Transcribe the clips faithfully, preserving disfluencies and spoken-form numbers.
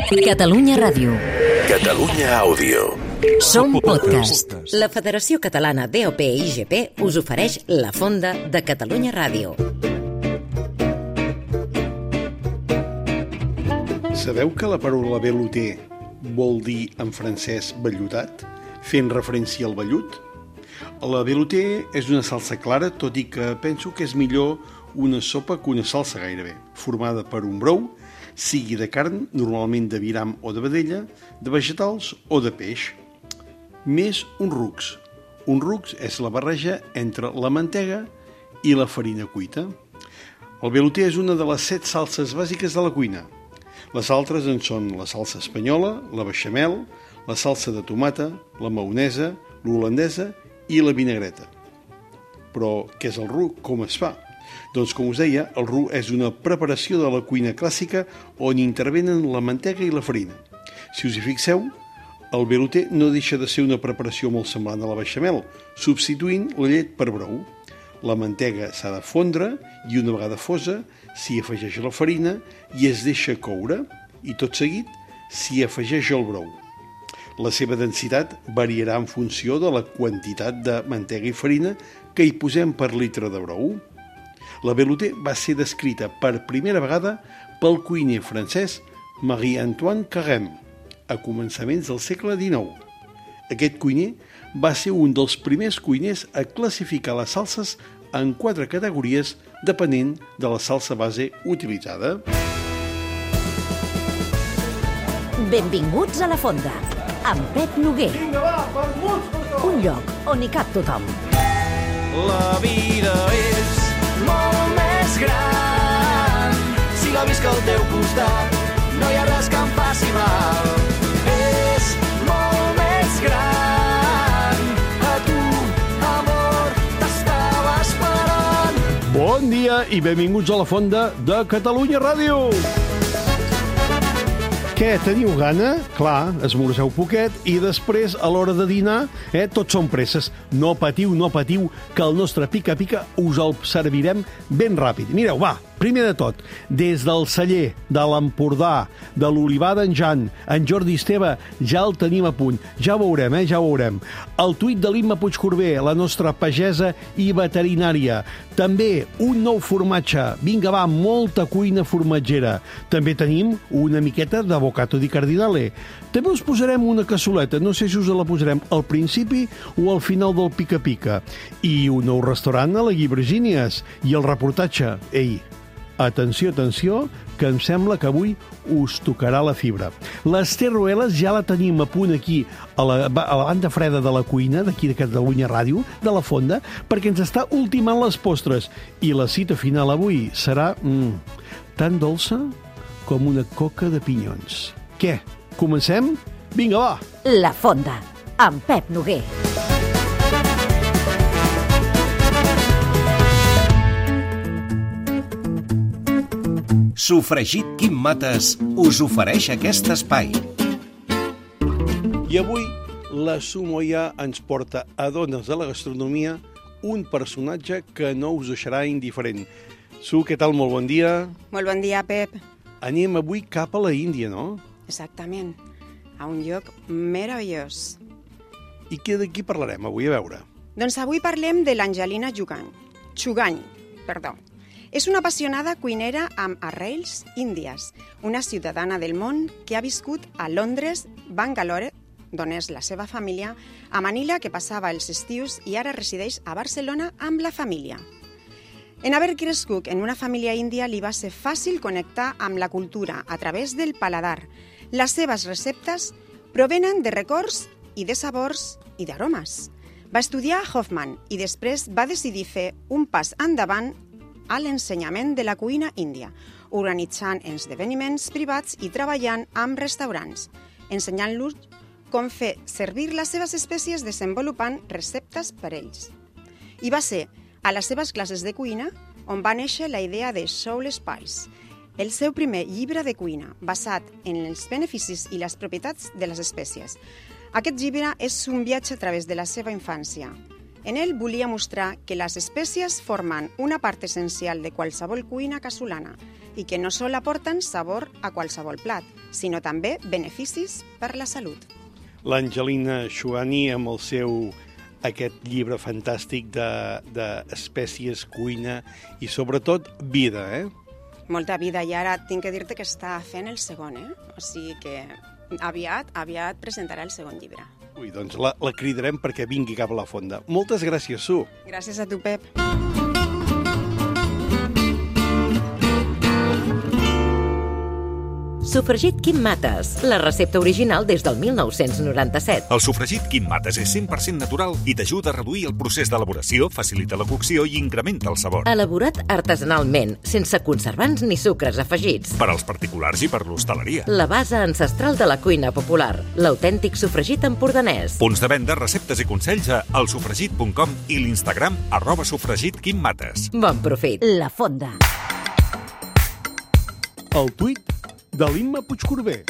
Catalunya Ràdio. Catalunya Àudio. Som podcast. La Federació Catalana D O P i I G P us ofereix la Fonda de Catalunya Ràdio. Sabeu que la paraula veluter vol dir en francès vellutat, fent referència al vellut? La veluter és una salsa clara, tot i que penso que és millor una sopa que una salsa gairebé, formada per un brou, sigui de carn, normalment de viram o de vedella, de vegetals o de peix. Més un rux. Un rux és la barreja entre la mantega i la farina cuita. El veluter és una de les set salses bàsiques de la cuina. Les altres en són la salsa espanyola, la beixamel, la salsa de tomata, la maonesa, l'holandesa i la vinagreta. Però què és el roux? Com es fa? Doncs, com us deia, el roux és una preparació de la cuina clàssica on intervenen la mantega i la farina. Si us hi fixeu, el veluter no deixa de ser una preparació molt semblant a la beixamel, substituint la llet per brou. La mantega s'ha de fondre i una vegada fosa s'hi afegeix la farina i es deixa coure i tot seguit s'hi afegeix el brou. La seva densitat variarà en funció de la quantitat de mantega i farina que hi posem per litre de brou. La veluter va ser descrita per primera vegada pel cuiner francès Marie-Antoine Carême a començaments del segle dinou. Aquest cuiner va ser un dels primers cuiners a classificar les salses en quatre categories depenent de la salsa base utilitzada. Benvinguts a la Fonda, amb Pep Noguer. Un lloc on hi cap tothom. La vida és molt més gran si la visc al teu costat, no hi ha res que em faci mal. És molt més gran, a tu, amor, t'estava esperant. Bon dia i benvinguts a la Fonda de Catalunya Ràdio. Què, teniu gana? Clar, esmorzeu poquet i després, a l'hora de dinar, eh, tots són presses. No patiu, no patiu, que el nostre pica-pica us el servirem ben ràpid. Mireu, va, primer de tot, des del celler, de l'Empordà, de l'Olivar d'en Jan, en Jordi Esteve, ja el tenim a punt. Ja ho veurem, eh, ja ho veurem. El tuit de l'Imma Puigcorbé, la nostra pagesa i veterinària. També un nou formatge. Vinga, va, molta cuina formatgera. També tenim una miqueta de bocato di cardinale. També us posarem una cassoleta, no sé si us la posarem al principi o al final del pica-pica. I un nou restaurant a la Guibrigínies. I el reportatge. Ei, atenció, atenció, que em sembla que avui us tocarà la fibra. L'Ester Ruelas ja la tenim a punt aquí, a la, a la banda freda de la cuina, d'aquí de Catalunya Ràdio, de la Fonda, perquè ens està ultimant les postres. I la cita final avui serà mm, tan dolça com una coca de pinyons. Què? Comencem? Vinga, va! La Fonda, amb Pep Noguer. Sofregit Quim Mates us ofereix aquest espai. I avui la Sumoia ens porta a Dones de la Gastronomia un personatge que no us deixarà indiferent. Su, què tal? Molt bon dia. Molt bon dia, Pep. Anem avui cap a la Índia, no? Exactament, a un lloc meravellós. I què d'aquí parlarem avui, a veure? Doncs avui parlem de l'Angelina Jugani. Chugani, perdó. És una apassionada cuinera amb arrels índies, una ciutadana del món que ha viscut a Londres, Bangalore, d'on és la seva família, a Manila, que passava els estius, i ara resideix a Barcelona amb la família. En haver crescut en una família índia li va ser fàcil connectar amb la cultura a través del paladar. Les seves receptes provenen de records i de sabors i d'aromes. Va estudiar a Hoffman i després va decidir fer un pas endavant a l'ensenyament de la cuina índia, organitzant esdeveniments privats i treballant amb restaurants, ensenyant-los com fer servir les seves espècies desenvolupant receptes per ells. I va ser a les seves classes de cuina on va néixer la idea de Soul Spice, el seu primer llibre de cuina, basat en els beneficis i les propietats de les espècies. Aquest llibre és un viatge a través de la seva infància. En ell volia mostrar que les espècies formen una part essencial de qualsevol cuina casolana i que no sol aporten sabor a qualsevol plat, sinó també beneficis per la salut. L'Angelina Chughani, amb el seu aquest llibre fantàstic d'espècies, de, cuina i sobretot vida, eh? Molta vida, i ara tinc que dir-te que està fent el segon, eh? O sigui que aviat, aviat presentarà el segon llibre. Ui, doncs la, la cridarem perquè vingui cap a la fonda. Moltes gràcies, Su. Gràcies a tu, Pep. Sofregit Quim Mates, la recepta original des del mil nou-cents noranta-set. El sofregit Quim Mates és cent per cent natural i t'ajuda a reduir el procés d'elaboració, facilita la cocció i incrementa el sabor. Elaborat artesanalment, sense conservants ni sucres afegits. Per als particulars i per l'hostaleria. La base ancestral de la cuina popular, l'autèntic sofregit empordanès. Punts de venda, receptes i consells a elsofregit punt com i l'Instagram arroba sofregit Quim Mates. Bon profit. La Fonda. El tuit de l'Imma Puigcorbé.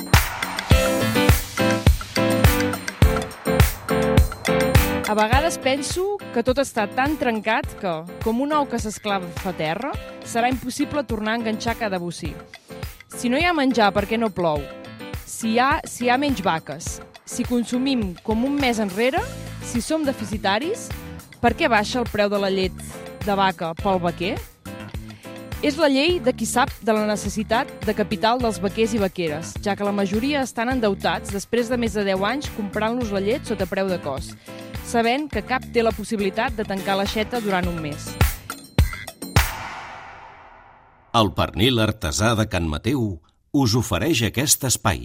A vegades penso que tot està tan trencat que, com un ou que s'esclava a terra, serà impossible tornar a enganxar cada bocí. Si no hi ha menjar, per què no plou? Si hi ha, si hi ha menys vaques, si consumim com un mes enrere, si som deficitaris, per què baixa el preu de la llet de vaca pel vaquer? És la llei de qui sap de la necessitat de capital dels vaquers i vaqueres, ja que la majoria estan endeutats després de més de deu anys comprant-los la llet sota preu de cost, sabent que cap té la possibilitat de tancar l'aixeta durant un mes. El pernil artesà de Can Mateu us ofereix aquest espai.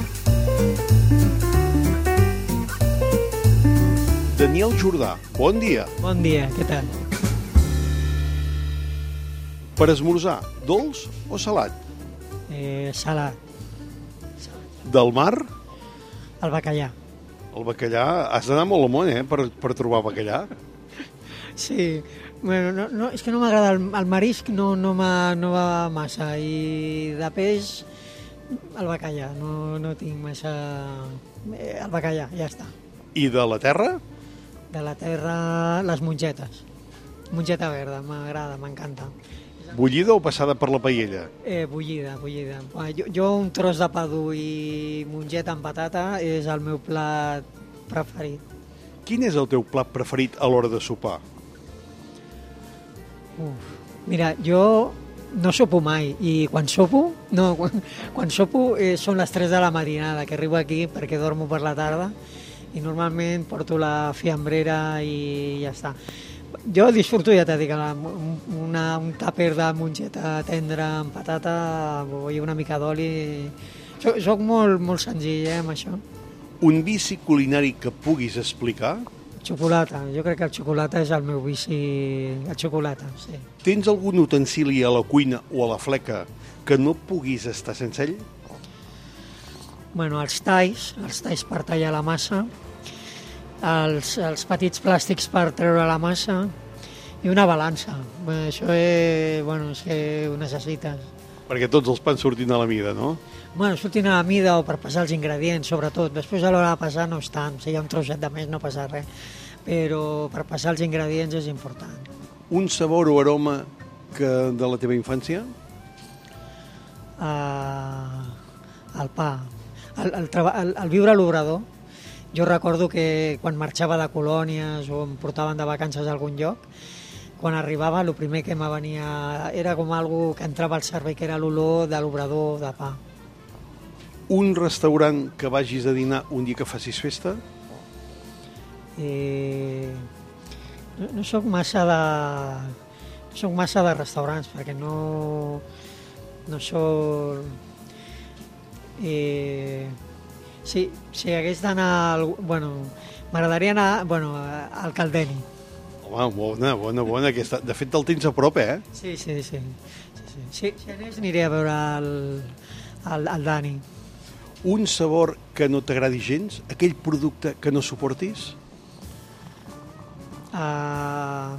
Daniel Jordà, bon dia. Bon dia, què tal? Per esmorzar, dolç o salat? Eh, salat. Del mar? El bacallà. El bacallà, has d'anar molt al món, eh, per, per trobar bacallà. Sí, bueno, no, no, és que no m'agrada el, el marisc, no, no, no va massa, i de peix, el bacallà, no, no tinc massa... Eh, el bacallà, ja està. I de la terra? De la terra, les mongetes. Mongeta verda, m'agrada, m'encanta. Bullida o passada per la paella? Eh, bullida, bullida. Jo, jo un tros de pa dur i mongeta amb patata és el meu plat preferit. Quin és el teu plat preferit a l'hora de sopar? Uf. Mira, jo no sopo mai i quan sopo, no, quan, quan sopo eh, són les tres de la matinada, que arribo aquí perquè dormo per la tarda i normalment porto la fiambrera i ja està. Jo disfruto, ja t'he dit, una, un tàper de mongeta tendra amb patata i una mica d'oli. Soc, soc molt, molt senzill, eh, amb això. Un vici culinari que puguis explicar? Xocolata. Jo crec que el xocolata és el meu vici. El xocolata, sí. Tens algun utensili a la cuina o a la fleca que no puguis estar sense ell? Bueno, els talls, els talls per tallar la massa, Els, els petits plàstics per treure la massa i una balança. Bé, això és, bueno, és que ho necessites. Perquè tots els pans surtin a la mida, no? Bueno, surtin a la mida o per passar els ingredients, sobretot. Després a l'hora de passar no és tant. Si hi ha un trosset de més no passa res. Però per passar els ingredients és important. Un sabor o aroma que de la teva infància? Uh, el pa. El, el, el, el viure a l'obrador. Jo recordo que quan marxava de colònies o em portaven de vacances a algun lloc, quan arribava el primer que me venia era com algo que entrava al cervell, que era l'olor de l'obrador de pa. Un restaurant que vagis a dinar un dia que facis festa? Eh, no, no soc massa de no soc massa de restaurants perquè no no soc eh, Si, si hagués d'anar... Bueno, m'agradaria anar bueno, al Caldeni. Home, bona, bona, bona. Aquesta... De fet, el tens a prop, eh? Sí, sí, sí. sí, sí. Si, si anés, aniré a veure el, el, el Dani. Un sabor que no t'agradi gens? Aquell producte que no suportis? Uh,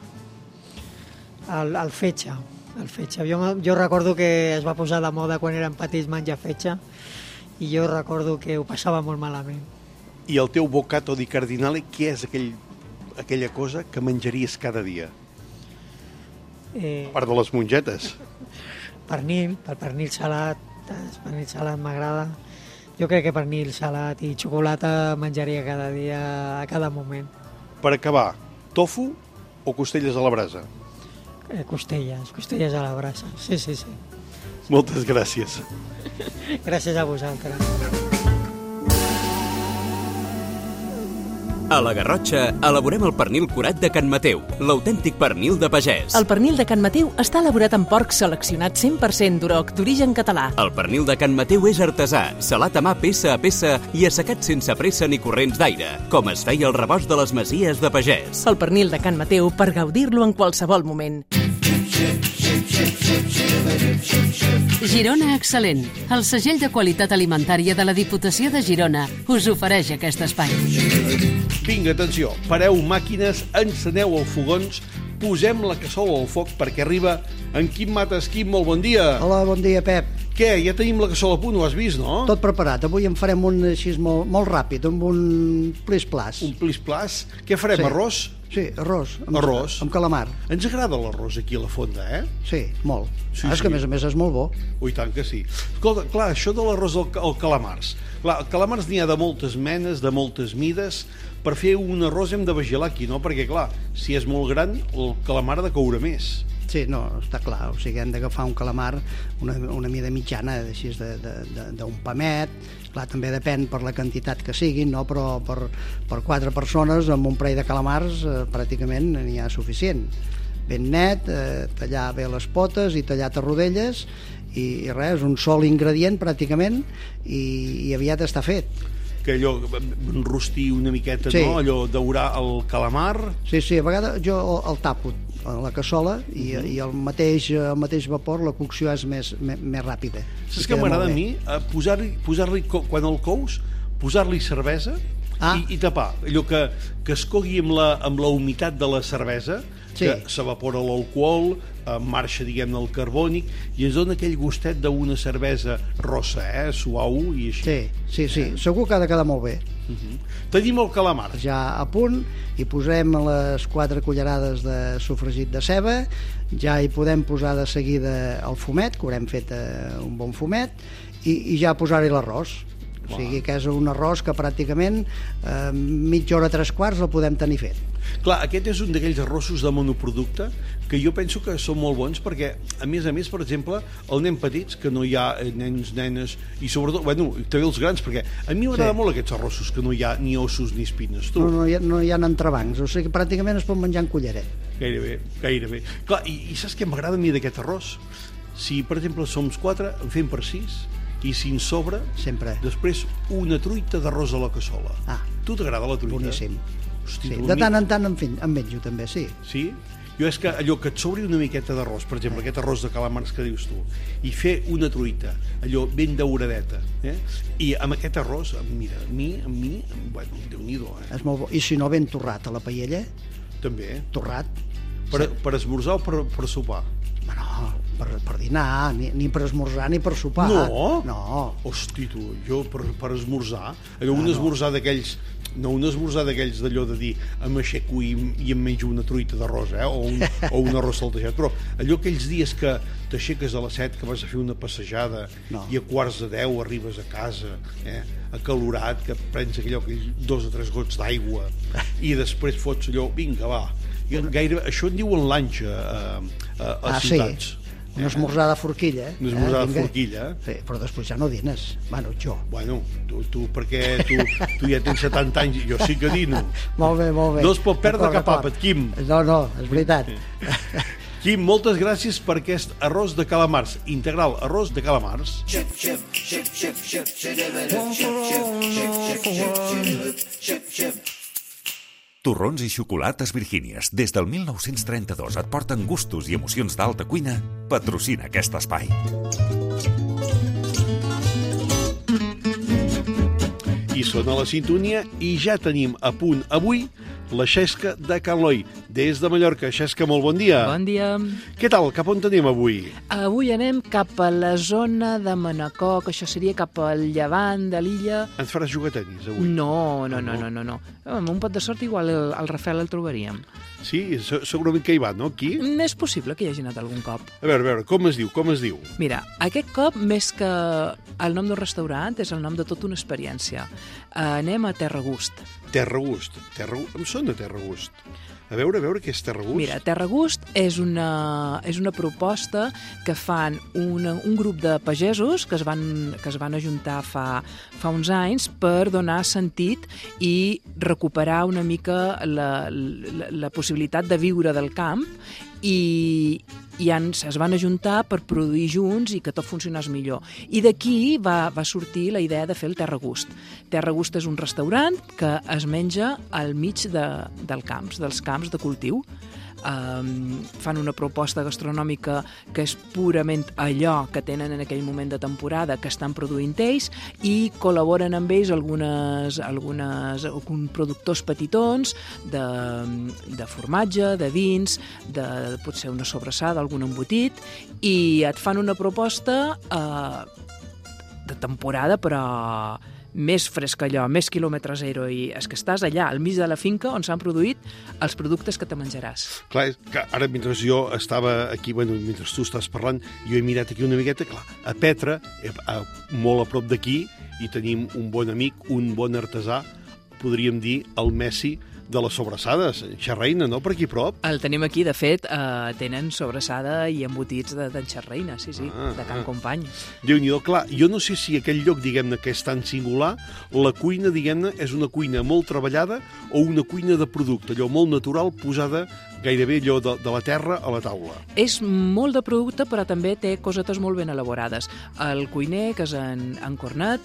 el, el fetge. El fetge. Jo, jo recordo que es va posar de moda quan érem petits menjar fetge, i jo recordo que ho passava molt malament. I el teu boccato di cardinale, què és aquell, aquella cosa que menjaries cada dia? Eh, A part de les mongetes. Pernil, el pernil salat, patates, pernil salat m'agrada. Jo crec que pernil salat i xocolata menjaria cada dia, a cada moment. Per acabar, tofu o costelles a la brasa? Eh, costelles, costelles a la brasa, sí, sí, sí. Moltes gràcies. Gràcies a vosaltres. A la Garrotxa elaborem el pernil curat de Can Mateu, l'autèntic pernil de pagès. El pernil de Can Mateu està elaborat amb porc seleccionat cent per cent d'Uroc, d'origen català. El pernil de Can Mateu és artesà, salat a mà peça a peça i assecat sense pressa ni corrents d'aire, com es feia el rebost de les masies de pagès. El pernil de Can Mateu per gaudir-lo en qualsevol moment. Girona Excel·lent, el segell de qualitat alimentària de la Diputació de Girona, us ofereix aquest espai. Vinga, atenció, pareu màquines, enceneu els fogons, posem la cassola al foc perquè arriba en Quim Mates. Quim, molt bon dia. Hola, bon dia, Pep. Què, ja tenim la cassola a punt, ho has vist, no? Tot preparat. Avui en farem un així molt, molt ràpid, amb un plis-plas. Un plis-plas? Què farem, sí. arròs? Sí, arròs. Amb, arròs? Amb calamar. Ens agrada l'arròs aquí a la fonda, eh? Sí, molt. Sí, ah, és sí. que a més a més és molt bo. Ui, tant que sí. Escolta, clar, això de l'arròs al, al calamars. Clar, el calamars n'hi ha de moltes menes, de moltes mides. Per fer un arròs hem de vigilar aquí, no? Perquè, clar, si és molt gran, el calamar ha de coure més. Sí, no, està clar, o sigui, hem d'agafar un calamar, una, una mida mitjana, així d'un pamet, clar, també depèn per la quantitat que siguin, no? Però per, per quatre persones, amb un parell de calamars, eh, pràcticament n'hi ha suficient. Ben net, eh, tallar bé les potes i tallat a rodelles, i, i res, un sol ingredient, pràcticament, i, i aviat està fet. Que allò, enrostir una miqueta, sí. No? Allò, daurar el calamar... Sí, sí, a vegades jo el, el tapo a la cassola i, uh -huh. i el, mateix, el mateix vapor, la cocció és més, més, més ràpida. Saps què m'agrada a mi? Posar-li, posar-li, quan el cous, posar-li cervesa ah. i, i tapar. Allò que, que es cogui amb la, amb la humitat de la cervesa, sí. Que s'evapora l'alcohol, marxa, diguem-ne, el carbònic, i ens dona aquell gustet d'una cervesa rossa, eh? Suau i així. Sí, sí, sí. Eh? Segur que ha de quedar molt bé. Uh-huh. Tenim el calamar. Ja a punt, hi posem les quatre cullerades de sofregit de ceba, ja hi podem posar de seguida el fumet, que haurem fet eh, un bon fumet, i, i ja posar-hi l'arròs. O sigui que és un arròs que pràcticament eh, mitja hora, tres quarts el podem tenir fet. Clar, aquest és un d'aquells arrossos de monoproducte que jo penso que són molt bons perquè, a més a més, per exemple, el nen petits, que no hi ha nens, nenes, i sobretot, bueno, també els grans, perquè a mi m'agrada sí. molt aquests arrossos que no hi ha ni ossos ni espines. Tu? No, no, hi ha, no hi ha entrebancs, o sigui que pràcticament es pot menjar en culleret. Gairebé, gairebé. Clar, i, i saps què m'agrada a mi d'aquest arròs? Si, per exemple, som quatre, en fem per sis, i si en sobra, sempre. Després una truita d'arròs a la cassola. Ah, tu t'agrada la truita? Boníssim. Hosti, sí. De tant en tant en, fin, en menjo també, sí. Sí? Jo és que allò que et sobri una miqueta d'arròs, per exemple, eh. aquest arròs de calamars que dius tu, i fer una truita, allò ben dauradeta, eh? I amb aquest arròs, mira, a mi, a mi, bueno, Déu-n'hi-do, eh? És molt bo. I si no, ben torrat a la paella? També. Torrat. Per, sí. per esmorzar o per, per sopar? No, per, per dinar, ni, ni per esmorzar ni per sopar. No? No. Hosti, tu, jo per, per esmorzar, allò un ah, esmorzar no. d'aquells, no un esmorzar d'aquells d'allò de dir em aixeco i, i em menjo una truita d'arròs, eh? o, un, o un arròs saltejat, però allò aquells dies que t'aixeques a les set, que vas a fer una passejada no. i a quarts de deu arribes a casa, eh? acalorat, que prens allò, aquells dos o tres gots d'aigua i després fots allò, vinga, va. I gairebé, això en diuen lanxa a, a, a ah, ciutats. Sí. Una esmorzar de forquilla. Una esmorzar eh? de forquilla. Sí, però després ja no dines. Bueno, jo. Bueno, tu, tu perquè tu, tu ja tens setanta anys, jo sí que dino. Molt bé, molt bé. No es pot perdre cap àpat, Quim. No, no, és veritat. Quim, moltes gràcies per aquest arròs de calamars, integral arròs de calamars. Torrons i xocolates Virgínies, des del mil nou-cents trenta-dos et porten gustos i emocions d'alta cuina, patrocina aquest espai. I sona la sintonia i ja tenim a punt avui la xesca de Can Eloi, des de Mallorca. Xesca, molt bon dia. Bon dia. Què tal? Cap on tenim avui? Avui anem cap a la zona de Manacor, que això seria cap al llevant de l'illa. Ens faràs jugar a tenis avui? No, no, no, no, no. no. Amb un pot de sort igual el, el Rafael el trobaríem. Sí, segurament que hi va, no? Aquí? És possible que hi hagi anat algun cop. A veure, a veure, com es diu, com es diu? Mira, aquest cop, més que el nom del restaurant, és el nom de tota una experiència. Anem a Terra Gust. Terra Gust. Terra... Em sona Terra Gust. A veure, a veure què és Terra Gust. Mira, Terra Gust és una, és una proposta que fan una, un grup de pagesos que es van, que es van ajuntar fa, fa uns anys per donar sentit i recuperar una mica la, la, la possibilitat de viure del camp i, i han, es van ajuntar per produir junts i que tot funcionés millor. I d'aquí va, va sortir la idea de fer el Terra Gust. Terra Gust és un restaurant que es menja al mig de, del camps, dels camps de cultiu. Um, fan una proposta gastronòmica que és purament allò que tenen en aquell moment de temporada que estan produint ells i col·laboren amb ells algunes, algunes alguns productors petitons de, de formatge, de vins, de potser una sobrassada, algun embotit, i et fan una proposta uh, de temporada però més fresc allò, més quilòmetre zero, i és que estàs allà, al mig de la finca on s'han produït els productes que te menjaràs. Clar, que ara mentre jo estava aquí, bueno, mentre tu estàs parlant, jo he mirat aquí una miqueta, clar, a Petra, a, molt a prop d'aquí, i tenim un bon amic, un bon artesà, podríem dir el Messi de les sobrassades, Xerreina, no? Per aquí prop. El tenim aquí, de fet, eh, tenen sobrassada i embotits d'en de, Xerreina, sí, sí, ah, de Can ah. Company. Déu-n'hi-do, clar, jo no sé si aquell lloc, diguem-ne, que és tan singular, la cuina, diguem-ne, és una cuina molt treballada o una cuina de producte, allò molt natural, posada gairebé allò de, de la terra a la taula. És molt de producte, però també té cosetes molt ben elaborades. El cuiner, que és en, en Cornet,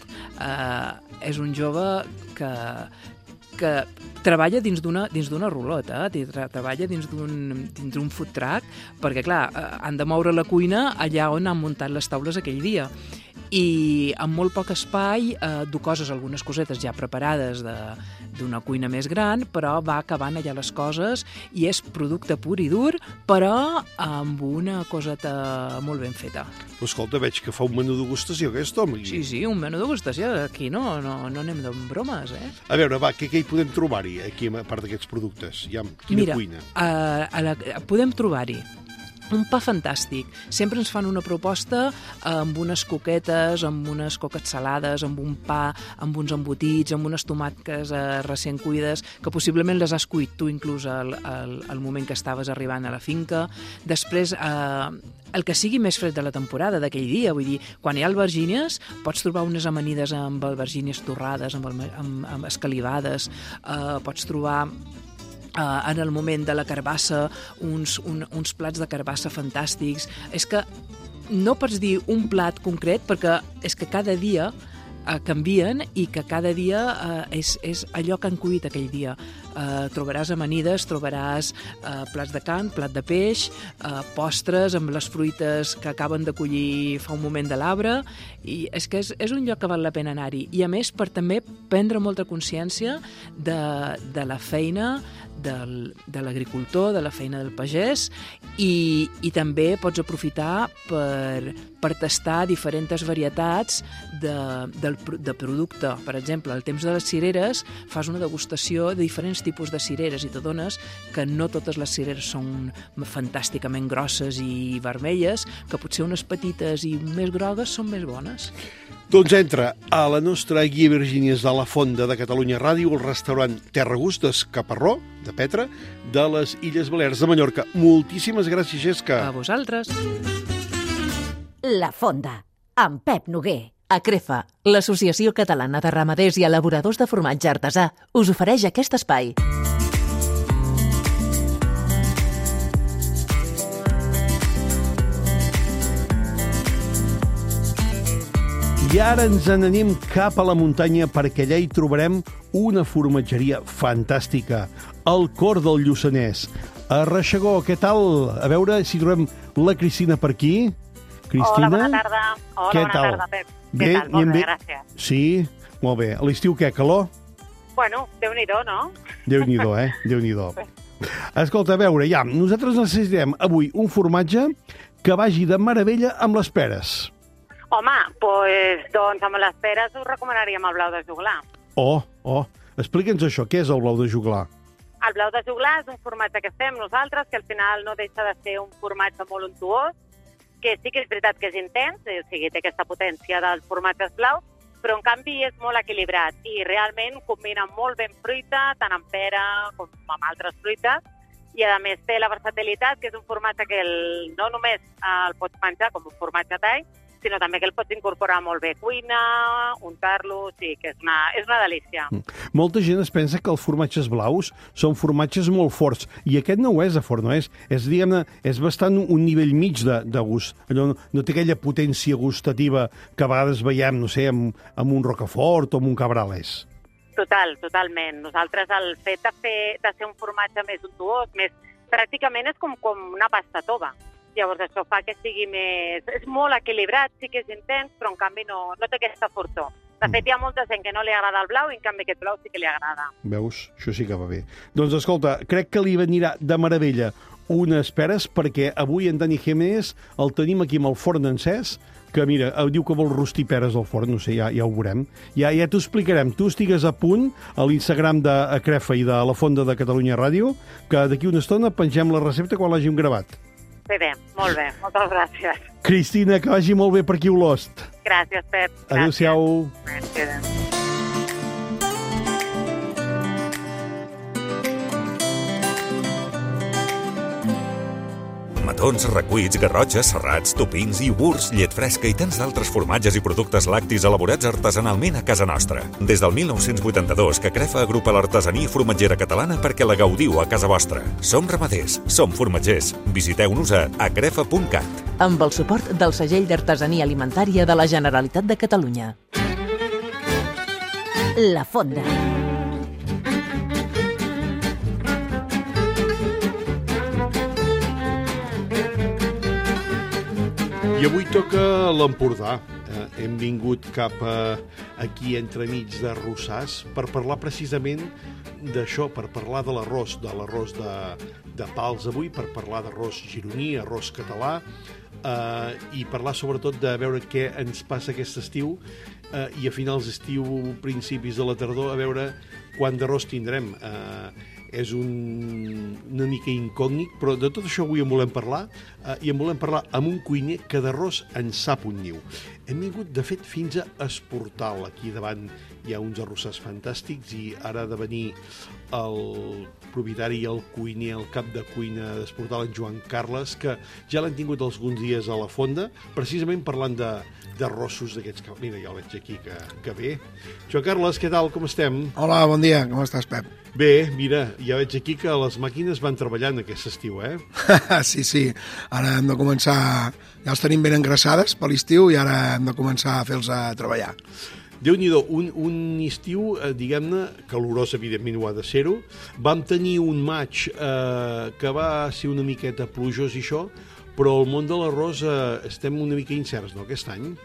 eh, és un jove que que treballa dins d'una dins d'una rulota, eh? treballa dins d'un dins d'un food truck, perquè, clar, han de moure la cuina allà on han muntat les taules aquell dia. I amb molt poc espai eh, du coses, algunes cosetes ja preparades d'una cuina més gran, però va acabant allà les coses i és producte pur i dur, però amb una coseta molt ben feta. Però escolta, veig que fa un menú degustació aquest home. Sí, sí, un menú degustació. Aquí no, no, no anem de bromes, eh? A veure, va, què, què hi podem trobar-hi, aquí, a part d'aquests productes? Ja, quina Mira, cuina? A, a la, podem trobar-hi un pa fantàstic. Sempre ens fan una proposta amb unes coquetes, amb unes coques salades, amb un pa, amb uns embotits, amb unes tomàtiques eh, recent cuides, que possiblement les has cuit tu inclús al, al, al moment que estaves arribant a la finca. Després, eh, el que sigui més fred de la temporada, d'aquell dia, vull dir, quan hi ha albergínies, pots trobar unes amanides amb albergínies torrades, amb, amb, amb escalivades, eh, pots trobar Uh, en el moment de la carbassa, uns, un, uns plats de carbassa fantàstics. És que no pots dir un plat concret perquè és que cada dia uh, canvien i que cada dia uh, és, és allò que han cuit aquell dia. Uh, trobaràs amanides, trobaràs uh, plats de carn, plat de peix, uh, postres amb les fruites que acaben de collir fa un moment de l'arbre, i és que és, és un lloc que val la pena anar-hi. I a més, per també prendre molta consciència de, de la feina del, de l'agricultor, de la feina del pagès, i, i també pots aprofitar per, per tastar diferents varietats de, del, de producte. Per exemple, al temps de les cireres fas una degustació de diferents tipus de cireres i t'adones que no totes les cireres són fantàsticament grosses i vermelles, que potser unes petites i més grogues són més bones. Doncs entra a la nostra guia Virgínies de la Fonda de Catalunya Ràdio, el restaurant Terra Gust d'Escaparró, de Petra, de les Illes Balears de Mallorca. Moltíssimes gràcies, Xesca. A vosaltres. La Fonda, amb Pep Noguer. A Crefa, l'Associació Catalana de Ramaders i Elaboradors de Formatge Artesà, us ofereix aquest espai. I ara ens n'anem cap a la muntanya perquè allà hi trobarem una formatgeria fantàstica, el Cor del Lluçanès. A Reixegó, què tal? A veure si trobem la Cristina per aquí. Cristina? Hola, bona tarda. Hola, què bona tal? tarda, Pep. Bé, què tal? Molt bé, bé, gràcies. Sí, molt bé. A l'estiu què, calor? Bueno, Déu-n'hi-do, no? Déu-n'hi-do, eh? Déu-n'hi-do. Escolta, a veure, ja, nosaltres necessitem avui un formatge que vagi de meravella amb les peres. Home, pues, doncs amb les peres us recomanaríem el blau de juglar. Oh, oh, explica'ns això, què és el blau de juglar? El blau de juglar és un formatge que fem nosaltres, que al final no deixa de ser un formatge molt untuós, que sí que és veritat que és intens, o sigui, té aquesta potència dels formatges blaus, però en canvi és molt equilibrat i realment combina molt ben fruita, tant amb pera com amb altres fruites, i a més té la versatilitat, que és un formatge que el, no només el pots menjar com un formatge tall, sinó també que el pots incorporar molt bé a cuina, untar-lo, sí, que és una, és una delícia. Molta gent es pensa que els formatges blaus són formatges molt forts, i aquest no ho és de fort, no és? És, diguem-ne, és bastant un nivell mig de, de gust. Allò no, no té aquella potència gustativa que a vegades veiem, no sé, amb, amb un rocafort o amb un cabrales. Total, totalment. Nosaltres el fet de, fer, de ser un formatge més untuós, més, pràcticament és com, com una pasta tova. Llavors això fa que sigui més... És molt equilibrat, sí que és intens, però en canvi no, no té aquesta fortor. De fet, hi ha molta gent que no li agrada el blau i en canvi aquest blau sí que li agrada. Veus? Això sí que va bé. Doncs escolta, crec que li venirà de meravella unes peres perquè avui en Dani Jiménez el tenim aquí amb el forn encès, que mira, diu que vol rostir peres al forn, no sé, ja, ja ho veurem. Ja, ja t'ho explicarem. Tu estigues a punt a l'Instagram de Crefa i de la Fonda de Catalunya Ràdio, que d'aquí una estona pengem la recepta quan l'hàgim gravat. Bé, bé, molt bé. Moltes gràcies. Cristina, que vagi molt bé per aquí Olost. Gràcies, Pep. Adéu-siau. Gràcies. Matons, recuits, garrotxes, serrats, topins, iogurts, llet fresca i tants d'altres formatges i productes lactis elaborats artesanalment a casa nostra. Des del mil nou-cents vuitanta-dos que Crefa agrupa l'artesania formatgera catalana perquè la gaudiu a casa vostra. Som ramaders, som formatgers. Visiteu-nos a acrefa punt cat. Amb el suport del segell d'artesania alimentària de la Generalitat de Catalunya. La Fonda. I avui toca l'Empordà. Eh, hem vingut cap a, aquí entremig de Rossars per parlar precisament d'això, per parlar de l'arròs, de l'arròs de, de Pals avui, per parlar d'arròs gironí, arròs català, eh, i parlar sobretot de veure què ens passa aquest estiu eh, i a finals d'estiu, principis de la tardor, a veure quant d'arròs tindrem. Eh, és un, una mica incògnit, però de tot això avui en volem parlar, eh, i en volem parlar amb un cuiner que d'arròs en sap un niu. Hem vingut, de fet, fins a Esportal. Aquí davant hi ha uns arrossars fantàstics i ara ha de venir el propietari i el cuiner, el cap de cuina d'Esportal, en Joan Carles, que ja l'han tingut alguns dies a la Fonda, precisament parlant de d'arrossos d'aquests que... Mira, ja el veig aquí, que, que bé. Joan Carles, què tal? Com estem? Hola, bon dia. Com estàs, Pep? Bé, mira, ja veig aquí que les màquines van treballant aquest estiu, eh? Sí, sí. Ara hem de començar... Ja els tenim ben engraçades per l'estiu i ara hem de començar a fer-los a treballar. Déu-n'hi-do, un, un estiu, eh, diguem-ne, calorós, evidentment ho ha de ser-ho. Vam tenir un maig eh, que va ser una miqueta plujós i això, però el món de l'arròs eh, estem una mica incerts, no, aquest any?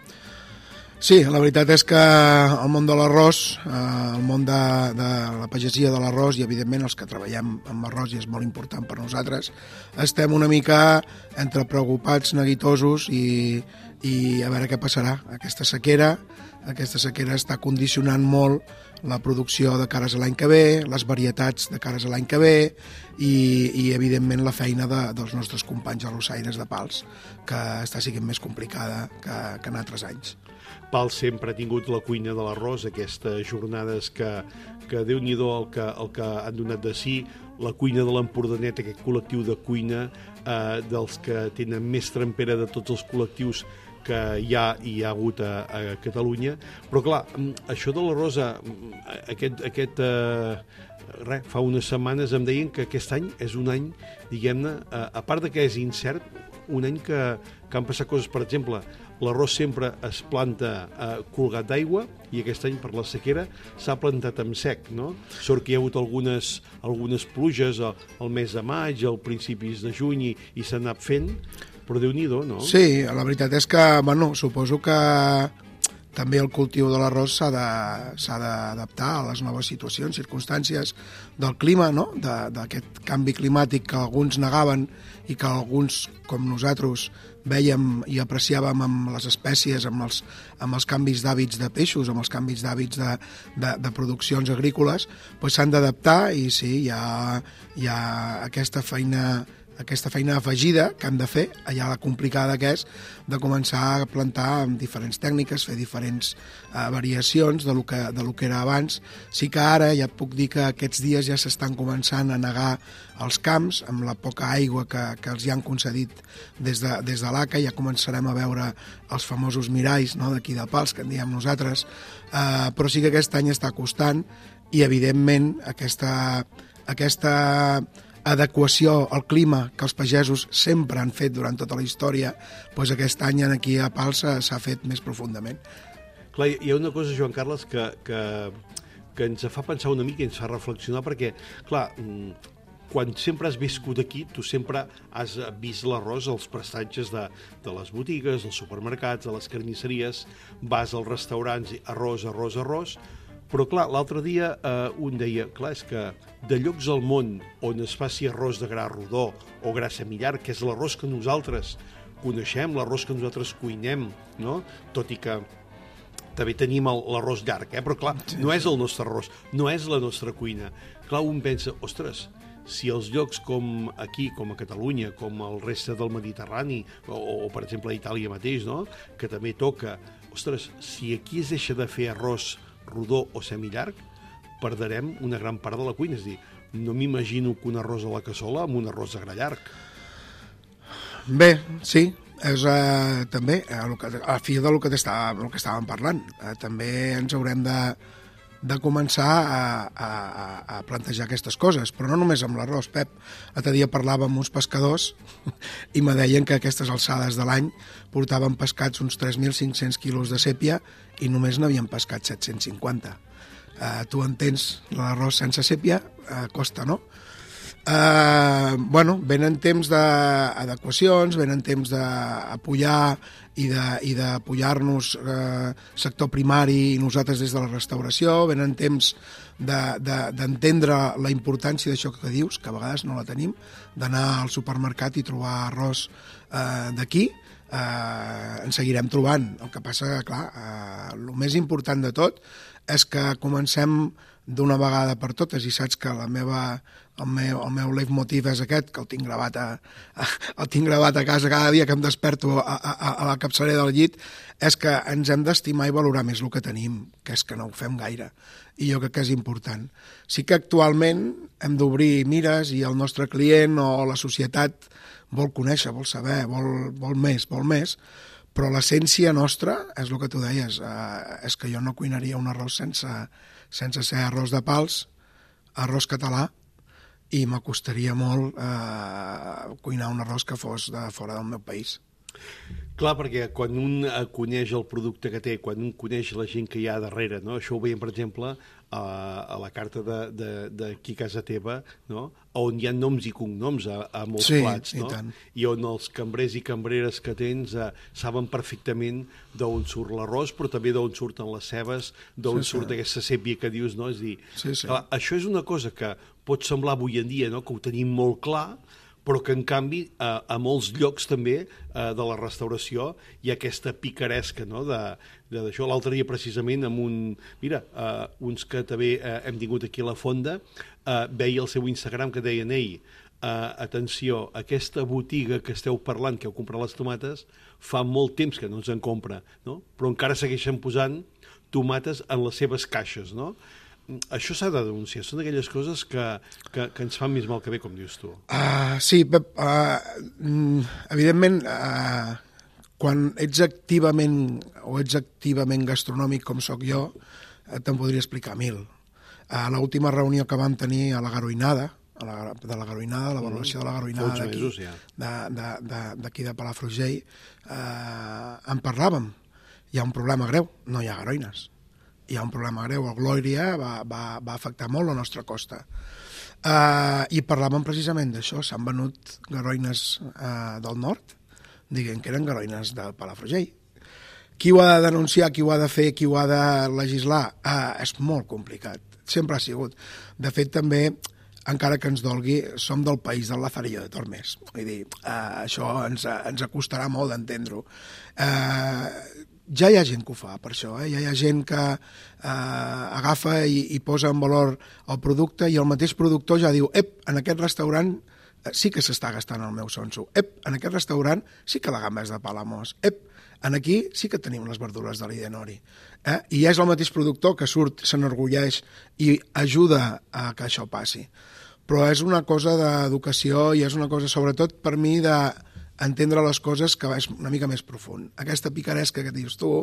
Sí, la veritat és que el món de l'arròs, eh, el món de, de la pagesia de l'arròs i, evidentment, els que treballem amb arròs, i és molt important per nosaltres, estem una mica entre preocupats, neguitosos i, i a veure què passarà. Aquesta sequera, aquesta sequera està condicionant molt la producció de cares a l'any que ve, les varietats de cares a l'any que ve i, i evidentment, la feina de, dels nostres companys arrossaires de Pals, que està sent més complicada que, que en altres anys. Pals sempre ha tingut la cuina de l'arròs, aquestes jornades que, que Déu-n'hi-do el que, el que han donat de si, la cuina de l'Empordanet, aquest col·lectiu de cuina eh, dels que tenen més trempera de tots els col·lectius que hi ha, hi ha hagut a, a Catalunya. Però clar, això de l'arròs, aquest, aquest eh, res, fa unes setmanes em deien que aquest any és un any, diguem-ne, eh, a part de que és incert, un any que, que han passat coses. Per exemple, l'arròs sempre es planta eh, colgat d'aigua i aquest any per la sequera s'ha plantat amb sec, no? Sort que hi ha hagut algunes, algunes pluges al, al mes de maig, al principis de juny i, i s'ha anat fent, però Déu-n'hi-do, no? Sí, la veritat és que, bueno, suposo que també el cultiu de l'arròs s'ha d'adaptar a les noves situacions, circumstàncies del clima, no? D'aquest canvi climàtic que alguns negaven i que alguns, com nosaltres, vèiem i apreciàvem amb les espècies, amb els, amb els canvis d'hàbits de peixos, amb els canvis d'hàbits de, de, de produccions agrícoles, doncs s'han d'adaptar i sí, hi ha, hi ha aquesta feina aquesta feina afegida que han de fer, allà la complicada que és, de començar a plantar amb diferents tècniques, fer diferents eh, variacions de lo, que, de lo que era abans. Sí que ara ja et puc dir que aquests dies ja s'estan començant a negar els camps, amb la poca aigua que, que els hi han concedit des de, des de l'A C A, ja començarem a veure els famosos miralls, no?, d'aquí de Pals, que en diem nosaltres, eh, però sí que aquest any està costant i, evidentment, aquesta, aquesta adequació al clima que els pagesos sempre han fet durant tota la història, doncs aquest any aquí a Pals s'ha fet més profundament. Clar, hi ha una cosa, Joan Carles, que, que, que ens fa pensar una mica i ens fa reflexionar, perquè, clar, quan sempre has viscut aquí, tu sempre has vist l'arròs als prestatges de, de les botigues, dels supermercats, de les carnisseries, vas als restaurants, arròs, arròs, arròs, però, clar, l'altre dia eh, un deia, clar, és que de llocs al món on es faci arròs de gra rodó o gra semillar, que és l'arròs que nosaltres coneixem, l'arròs que nosaltres cuinem, no? Tot i que també tenim l'arròs llarg, eh? Però, clar, no és el nostre arròs, no és la nostra cuina. Clar, un pensa, ostres, si els llocs com aquí, com a Catalunya, com el reste del Mediterrani, o, o per exemple, a Itàlia mateix, no?, que també toca, ostres, si aquí es deixa de fer arròs rodó o semillarg, perdrem una gran part de la cuina. És dir, no m'imagino que un arròs a la cassola amb un arròs de gra llarg. Bé, sí, és uh, també a, que, a fi del que, estàvem, que estàvem parlant. Uh, també ens haurem de, de començar a, a, a plantejar aquestes coses, però no només amb l'arròs, Pep. L'altre dia parlava amb uns pescadors i me deien que a aquestes alçades de l'any portaven pescats uns tres mil cinc-cents quilos de sèpia i només n'havien pescat set-cents cinquanta. Uh, tu entens, l'arròs sense sèpia uh, costa, no? Uh, bueno, venen temps d'adequacions, venen temps d'apoyar i d'apoyar-nos uh, sector primari i nosaltres des de la restauració, venen temps d'entendre de, de, la importància d'això que dius, que a vegades no la tenim, d'anar al supermercat i trobar arròs uh, d'aquí. Uh, ens seguirem trobant. El que passa, clar, uh, el més important de tot és que comencem d'una vegada per totes, i saps que la meva, el, meu, el meu leitmotiv és aquest, que el tinc gravat a, a, el tinc gravat a casa cada dia que em desperto a, a, a la capçalera del llit, és que ens hem d'estimar i valorar més el que tenim, que és que no ho fem gaire, i jo crec que és important. Sí que actualment hem d'obrir mires i el nostre client o la societat vol conèixer, vol saber, vol, vol més, vol més, però l'essència nostra és el que tu deies, eh, és que jo no cuinaria un arròs sense, sense ser arròs de Pals, arròs català, i m'acostaria molt eh, cuinar un arròs que fos de fora del meu país. Clar, perquè quan un coneix el producte que té, quan un coneix la gent que hi ha darrere, no? Això ho veiem, per exemple, a, a la carta d'aquí a casa teva, no? On hi ha noms i cognoms a, a molts sí, plats, no? I, I on els cambrers i cambreres que tens eh, saben perfectament d'on surt l'arròs, però també d'on surten les cebes, d'on sí, surt sí. aquesta sèpia que dius, no? És dir, sí, sí. Clar, això és una cosa que pot semblar avui en dia, no? Que ho tenim molt clar, però que, en canvi, a, a molts llocs també eh, de la restauració hi ha aquesta picaresca, no?, d'això. L'altre dia, precisament, amb un... Mira, eh, uns que també eh, hem tingut aquí a la Fonda, eh, veia el seu Instagram que deien, ei, eh, atenció, aquesta botiga que esteu parlant, que heu comprat les tomates, fa molt temps que no ens en compra, no? Però encara segueixen posant tomates en les seves caixes, no? Això s'ha de denunciar, són aquelles coses que, que, que ens fan més mal que bé, com dius tu. Uh, sí, Pep, uh, evidentment, uh, quan ets activament o ets activament gastronòmic com sóc jo, uh, te'n podria explicar mil. A uh, l'última reunió que vam tenir a la Garoinada, a la, de la Garoinada, la valoració de la Garoinada d'aquí, mesos, ja. de, de, de, d'aquí de Palafrugell, uh, en parlàvem. Hi ha un problema greu, no hi ha garoines. Hi ha un problema greu, el Glòria va, va, va afectar molt la nostra costa. Uh, I parlàvem precisament d'això, s'han venut garoines uh, del nord, diguem que eren garoines de Palafrugell. Qui ho ha de denunciar, qui ho ha de fer, qui ho ha de legislar? Eh, és molt complicat, sempre ha sigut. De fet, també, encara que ens dolgui, som del país del Lazarillo de Tormes. Vull dir, eh, això ens, ens acostarà molt d'entendre-ho. Eh, ja hi ha gent que ho fa, per això. Eh? Ja hi ha gent que eh, agafa i, i posa en valor el producte i el mateix productor ja diu, ep, en aquest restaurant sí que s'està gastant el meu sonso. Ep, en aquest restaurant sí que la gamba és de Palamós. Ep, en aquí sí que tenim les verdures de l'Idenori. Eh? I és el mateix productor que surt, s'enorgulleix i ajuda a que això passi. Però és una cosa d'educació i és una cosa, sobretot, per mi, d'entendre les coses que és una mica més profund. Aquesta picaresca que dius tu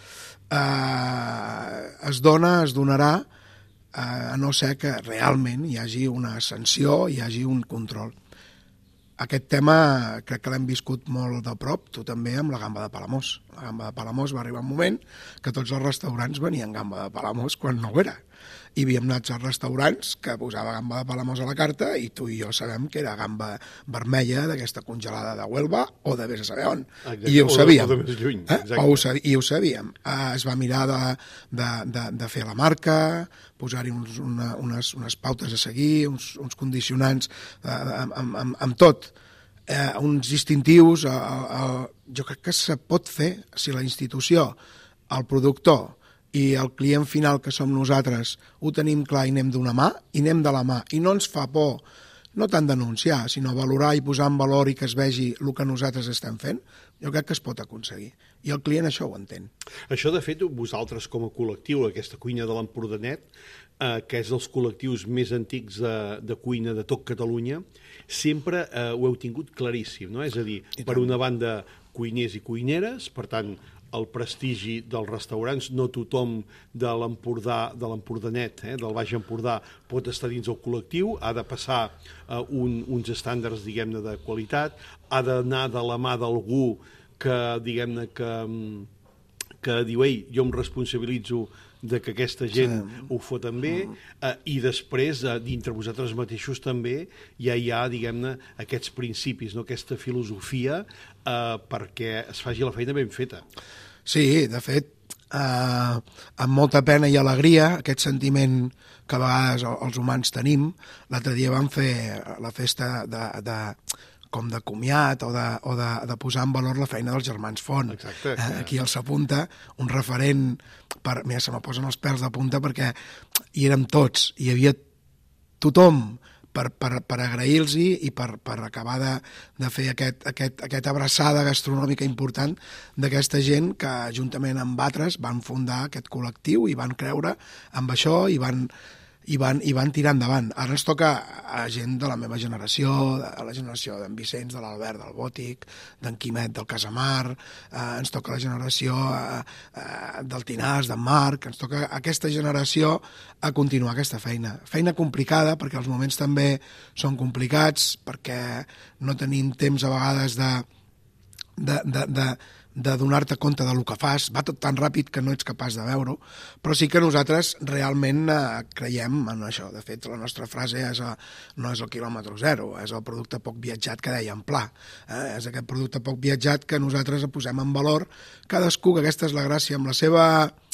eh, es dona, es donarà, eh, a no ser que realment hi hagi una sanció, hi hagi un control. Aquest tema crec que l'hem viscut molt de prop, tu també, amb la gamba de Palamós. La gamba de Palamós va arribar un moment que tots els restaurants venien gamba de Palamós quan no ho era. I havíem anat als restaurants que posava gamba de Palamós a la carta i tu i jo sabem que era gamba vermella d'aquesta congelada de Huelva o de vés a saber on. Exacte. I ho sabíem. O de, o de més lluny. Eh? O ho sabíem, I ho sabíem. Eh, es va mirar de, de, de, de fer la marca, posar-hi uns, una, unes, unes pautes a seguir, uns, uns condicionants eh, amb, amb, amb tot. Eh, uns distintius. Eh, eh, jo crec que se pot fer si la institució, el productor i el client final, que som nosaltres, ho tenim clar i anem d'una mà, i anem de la mà, i no ens fa por, no tant denunciar, sinó valorar i posar en valor i que es vegi el que nosaltres estem fent, jo crec que es pot aconseguir. I el client això ho entén. Això, de fet, vosaltres com a col·lectiu, aquesta cuina de l'Empordanet, eh, que és dels col·lectius més antics de, de cuina de tot Catalunya, sempre eh, ho heu tingut claríssim, no? És a dir, per una banda, cuiners i cuineres, per tant, el prestigi dels restaurants, no tothom de l'Empordà, de l'Empordanet, eh, del Baix Empordà, pot estar dins el col·lectiu, ha de passar eh, un, uns estàndards, diguem-ne, de qualitat, ha d'anar de la mà d'algú que, diguem-ne, que, que diu, ei, jo em responsabilitzo de que aquesta gent sí. ho foten bé, eh, i després, eh, dintre vosaltres mateixos també, ja hi ha, diguem-ne, aquests principis, no? Aquesta filosofia, eh, perquè es faci la feina ben feta. Sí, de fet, eh, amb molta pena i alegria, aquest sentiment que a vegades els humans tenim. L'altre dia vam fer la festa de... de com de comiat o, de, o de, de posar en valor la feina dels germans Font. Exacte. Eh, aquí al Sapunta, un referent, per, mira, se me posen els pèls de punta perquè hi érem tots, hi havia tothom per, per, per agrair-los i per, per acabar de, de fer aquest, aquest, aquesta abraçada gastronòmica important d'aquesta gent que, juntament amb altres, van fundar aquest col·lectiu i van creure amb això i van... I van, i van tirar endavant. Ara ens toca a gent de la meva generació, de la generació d'en Vicenç, de l'Albert, del Bòtic, d'en Quimet, del Casamar, eh, ens toca la generació eh, eh, del Tinàs, d'en Marc, ens toca aquesta generació a continuar aquesta feina. Feina complicada, perquè els moments també són complicats, perquè no tenim temps a vegades de... de, de, de de donar-te compte del que fas, va tot tan ràpid que no ets capaç de veure-ho, però sí que nosaltres realment eh, creiem en això. De fet, la nostra frase és, a, no és el quilòmetre zero, és el producte poc viatjat que dèiem Pla. Eh? És aquest producte poc viatjat que nosaltres posem en valor, cadascú, que aquesta és la gràcia, amb la seva,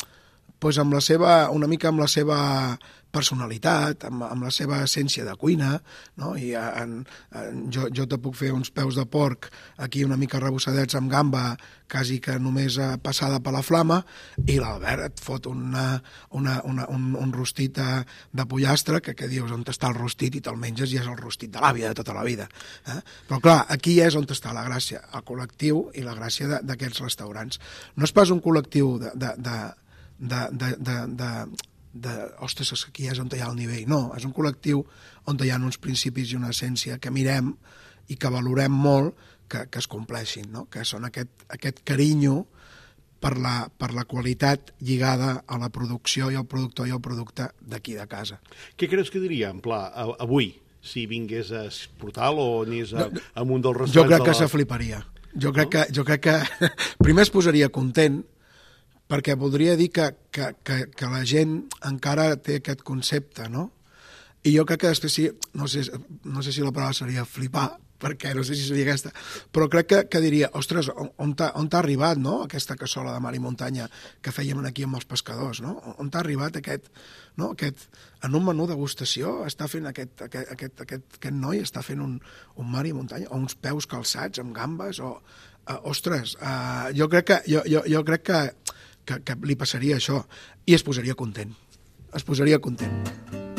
doncs amb la seva, una mica amb la seva personalitat, amb, amb la seva essència de cuina, no? I en, en, jo, jo te puc fer uns peus de porc aquí una mica rebossadets amb gamba, quasi que només passada per la flama, i l'Albert et fot una, una, una, un, un rostit de, de pollastre, que, que dius on està el rostit i te'l menges i és el rostit de l'àvia de tota la vida. Eh? Però clar, aquí és on està la gràcia, el col·lectiu i la gràcia d'aquests restaurants. No és pas un col·lectiu de... de, de, de, de, de, de de, ostres, aquí és on hi ha el nivell. No, és un col·lectiu on hi ha uns principis i una essència que mirem i que valorem molt que, que es compleixin, no? Que són aquest, aquest carinyo per la, per la qualitat lligada a la producció i al productor i al producte d'aquí de casa. Què creus que diria, en pla, avui, si vingués a Portal o anés a, no, a un dels restaurants? Jo crec que la... se fliparia. Jo crec, no? que, jo crec que primer es posaria content, perquè voldria dir que, que, que, que la gent encara té aquest concepte, no? I jo crec que després sí, no sé, no sé si la paraula seria flipar, perquè no sé si seria aquesta, però crec que, que diria, ostres, on, on t'ha arribat, no?, aquesta cassola de mar i muntanya que fèiem aquí amb els pescadors, no? On t'ha arribat aquest, no?, aquest, en un menú degustació està fent aquest, aquest, aquest, aquest, aquest noi està fent un, un mar i muntanya, o uns peus calçats amb gambes, o, uh, ostres, uh, jo crec que, jo, jo, jo crec que, que, que li passaria això, i es posaria content, es posaria content.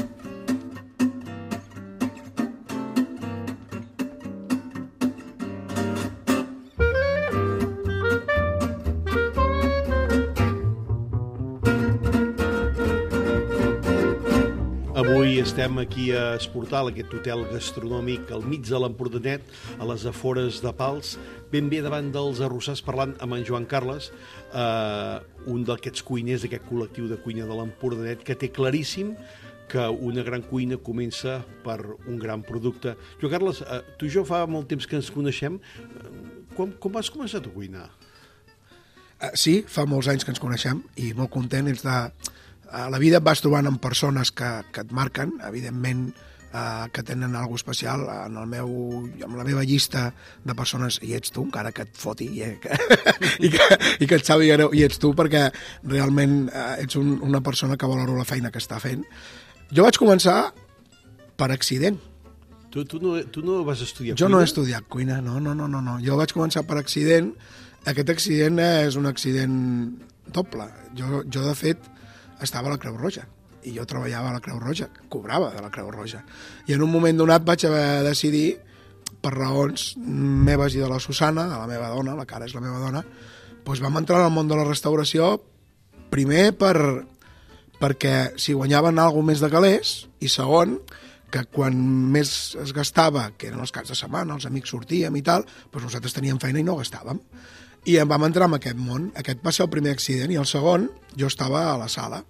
Avui estem aquí a Esportal, aquest hotel gastronòmic al mig de l'Empordanet, a les afores de Pals, ben bé davant dels arrossars, parlant amb en Joan Carles, eh, un d'aquests cuiners, d'aquest col·lectiu de cuina de l'Empordanet, que té claríssim que una gran cuina comença per un gran producte. Joan Carles, eh, tu i jo fa molt temps que ens coneixem. Com, com has començat a cuinar? Uh, sí, fa molts anys que ens coneixem i molt content ets de... A la vida et vas trobant amb persones que, que et marquen, evidentment eh, que tenen alguna cosa especial. En, el meu, en la meva llista de persones hi ets tu, encara que et foti i, eh, que, i, que, i que et sabi greu, hi ets tu, perquè realment eh, ets un, una persona que valoro la feina que està fent. Jo vaig començar per accident. Tu, tu, no, tu no vas estudiar jo cuina? Jo no he estudiat cuina, no, no, no, no, no. Jo vaig començar per accident. Aquest accident és un accident doble. Jo, jo de fet, estava a la Creu Roja, i jo treballava a la Creu Roja, cobrava de la Creu Roja. I en un moment donat vaig haver de decidir, per raons meves i de la Susana, de la meva dona, la Cara és la meva dona, doncs vam entrar al món de la restauració, primer per, perquè si guanyaven alguna més de calés, i segon, que quan més es gastava, que eren els caps de setmana, els amics sortíem i tal, doncs nosaltres teníem feina i no gastàvem. I em vam entrar en aquest món. Aquest va ser el primer accident, i el segon, jo estava a la sala.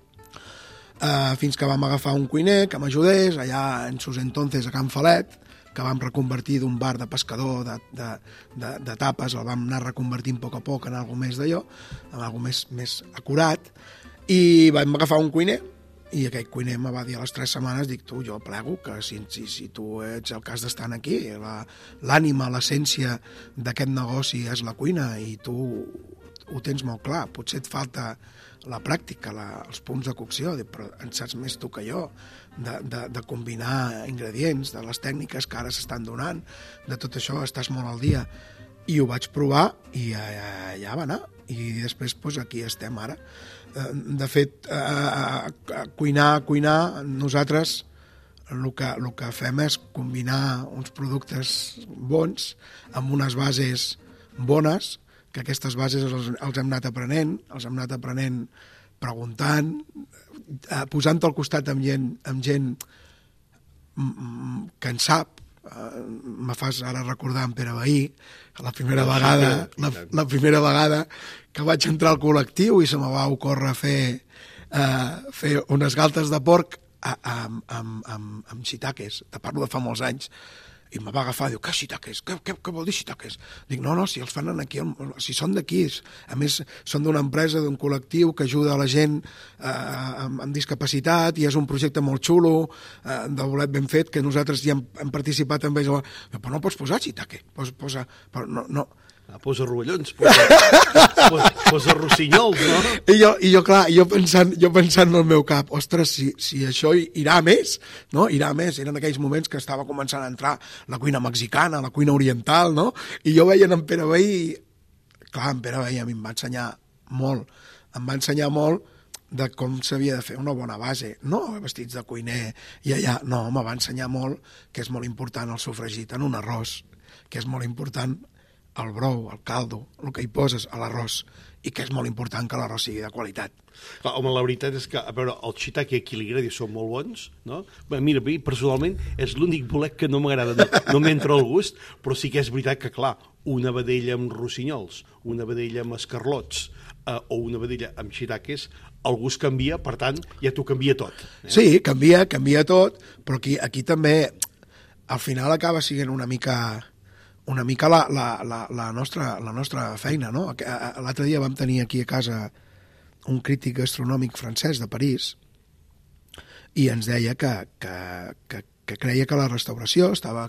Uh, fins que vam agafar un cuiner que m'ajudés, allà en sus entonces a Can Falet, que vam reconvertir d'un bar de pescador de, de, de, de tapes, el vam anar reconvertint a poc a poc en alguna més d'allò, en alguna més, més acurat, i vam agafar un cuiner, i aquell cuiner me va dir a les tres setmanes, dic, tu, jo plego, que si, si, si tu ets el cas d'estar aquí, l'ànima, la, l'essència d'aquest negoci és la cuina, i tu ho tens molt clar, potser et falta la pràctica, la, els punts de cocció, dic, però en saps més tu que jo, de, de, de combinar ingredients, de les tècniques que ara s'estan donant, de tot això estàs molt al dia. I ho vaig provar, i ja, ja va anar, i després doncs, aquí estem ara. De fet, a, a cuinar, a cuinar, nosaltres el que, el que fem és combinar uns productes bons amb unes bases bones, que aquestes bases els, els hem anat aprenent, els hem anat aprenent preguntant, posant al costat amb gent, amb gent que en sap. Uh, me fas ara recordar en Pere Bahí, la primera vegada la, la primera vegada que vaig entrar al col·lectiu i se me va ocórrer fer, uh, fer unes galtes de porc amb, amb, amb, amb shiitakes, te parlo de fa molts anys, i me va agafar, diu, què shiitakes? Què, què, què vol dir shiitakes? Dic, no, no, si els fan aquí, si són d'aquí, a més són d'una empresa, d'un col·lectiu que ajuda a la gent eh, amb, amb discapacitat, i és un projecte molt xulo, eh, de bolet ben fet, que nosaltres ja hem, hem participat amb ells. Però no pots posar shiitake, posa, posa, però no, no. Ah, posa rovellons, posa, posa, posa rossinyols, no? I jo, i jo clar, jo pensant, jo pensant en el meu cap, ostres, si, si això irà més, no? Irà més. Eren aquells moments que estava començant a entrar la cuina mexicana, la cuina oriental, no? I jo veia en Pere Bahí, clar, en Pere Bahí a mi em va ensenyar molt, em va ensenyar molt de com s'havia de fer una bona base, no vestits de cuiner i allà, no, me va ensenyar molt que és molt important el sofregit en un arròs, que és molt important el brou, el caldo, el que hi poses a l'arròs, i que és molt important que l'arròs sigui de qualitat. Clar, home, la veritat és que, a veure, el shiitake aquí a l'Igradi són molt bons, no? Bé, mira, personalment és l'únic bolet que no m'agrada, no, no m'entra el gust, però sí que és veritat que, clar, una vedella amb rossinyols, una vedella amb escarlots, eh, o una vedella amb shiitakes, el gust canvia, per tant, ja t'ho canvia tot. Eh? Sí, canvia, canvia tot, però aquí, aquí també, al final acaba sent una mica... una mica la, la, la, la, nostra, la nostra feina, no? L'altre dia vam tenir aquí a casa un crític gastronòmic francès de París i ens deia que, que, que, que creia que la restauració estava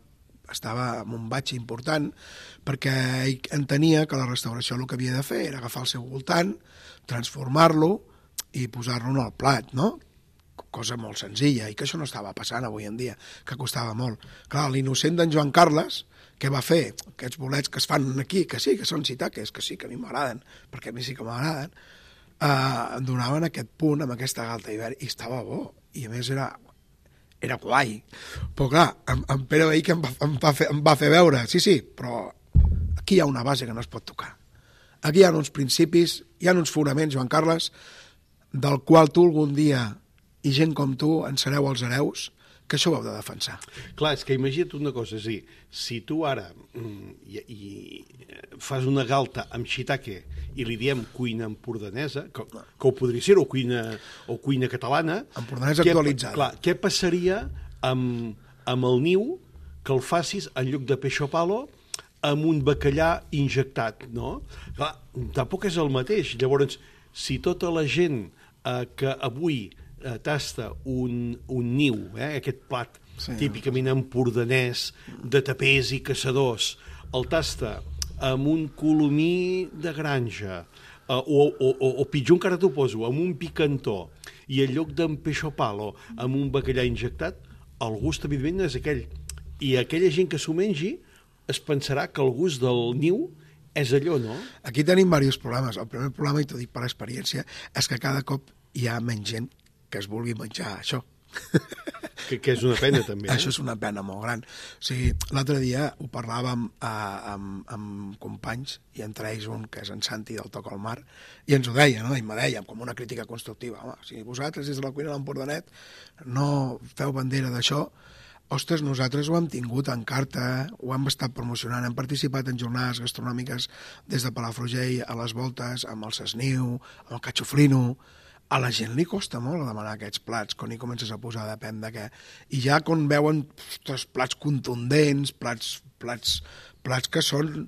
estava amb un batxe important, perquè ell entenia que la restauració el que havia de fer era agafar el seu voltant, transformar-lo i posar-lo en el plat, no? Cosa molt senzilla, i que això no estava passant avui en dia, que costava molt. Clar, l'innocent d'en Joan Carles, què va fer? Aquests bolets que es fan aquí, que sí, que són shiitakes, que sí, que a mi m'agraden, perquè a mi sí que m'agraden, eh, donaven aquest punt amb aquesta galta ibèrica, i estava bo, i a més era, era guai. Però clar, en, en Pere Vehí que em va, em, va fer, em va fer veure, sí, sí, però aquí hi ha una base que no es pot tocar. Aquí hi ha uns principis, hi ha uns fonaments, Joan Carles, del qual tu algun dia i gent com tu en sereu els hereus, que això ho heu de defensar. Clar, és que imagina't una cosa, és a dir, si tu ara mm, i, i fas una galta amb shiitake i li diem cuina empordanesa, que, que ho podria ser, o cuina, o cuina catalana... Empordanesa actualitzada. Clar, què passaria amb, amb el niu que el facis en lloc de peixo palo amb un bacallà injectat, no? Clar, tampoc és el mateix. Llavors, si tota la gent eh, que avui eh, tasta un, un niu, eh, aquest plat sí, típicament empordanès de tapers i caçadors, el tasta amb un colomí de granja, eh, o, o, o, o pitjor encara t'ho poso, amb un picantó, i en lloc d'en peixo palo amb un bacallà injectat, el gust evidentment és aquell. I aquella gent que s'ho mengi es pensarà que el gust del niu és allò, no? Aquí tenim diversos problemes. El primer problema, i t'ho dic per experiència, és que cada cop hi ha menys gent que es vulgui menjar això. Que, que és una pena, també. Eh? Això és una pena molt gran. O sigui, l'altre dia ho parlàvem eh, amb, amb companys, i entre ells un que és en Santi del Toc al Mar, i ens ho deia, no? I me deia, com una crítica constructiva. Home, si vosaltres des de la cuina de l'Empordanet no feu bandera d'això, ostres, nosaltres ho hem tingut en carta, ho hem estat promocionant, hem participat en jornades gastronòmiques des de Palafrugell a les voltes, amb el sesniu, amb el catxoflino. A la gent li costa molt demanar aquests plats, quan hi comences a posar, depèn de què. I ja quan veuen ostres, plats contundents, plats, plats, plats que són...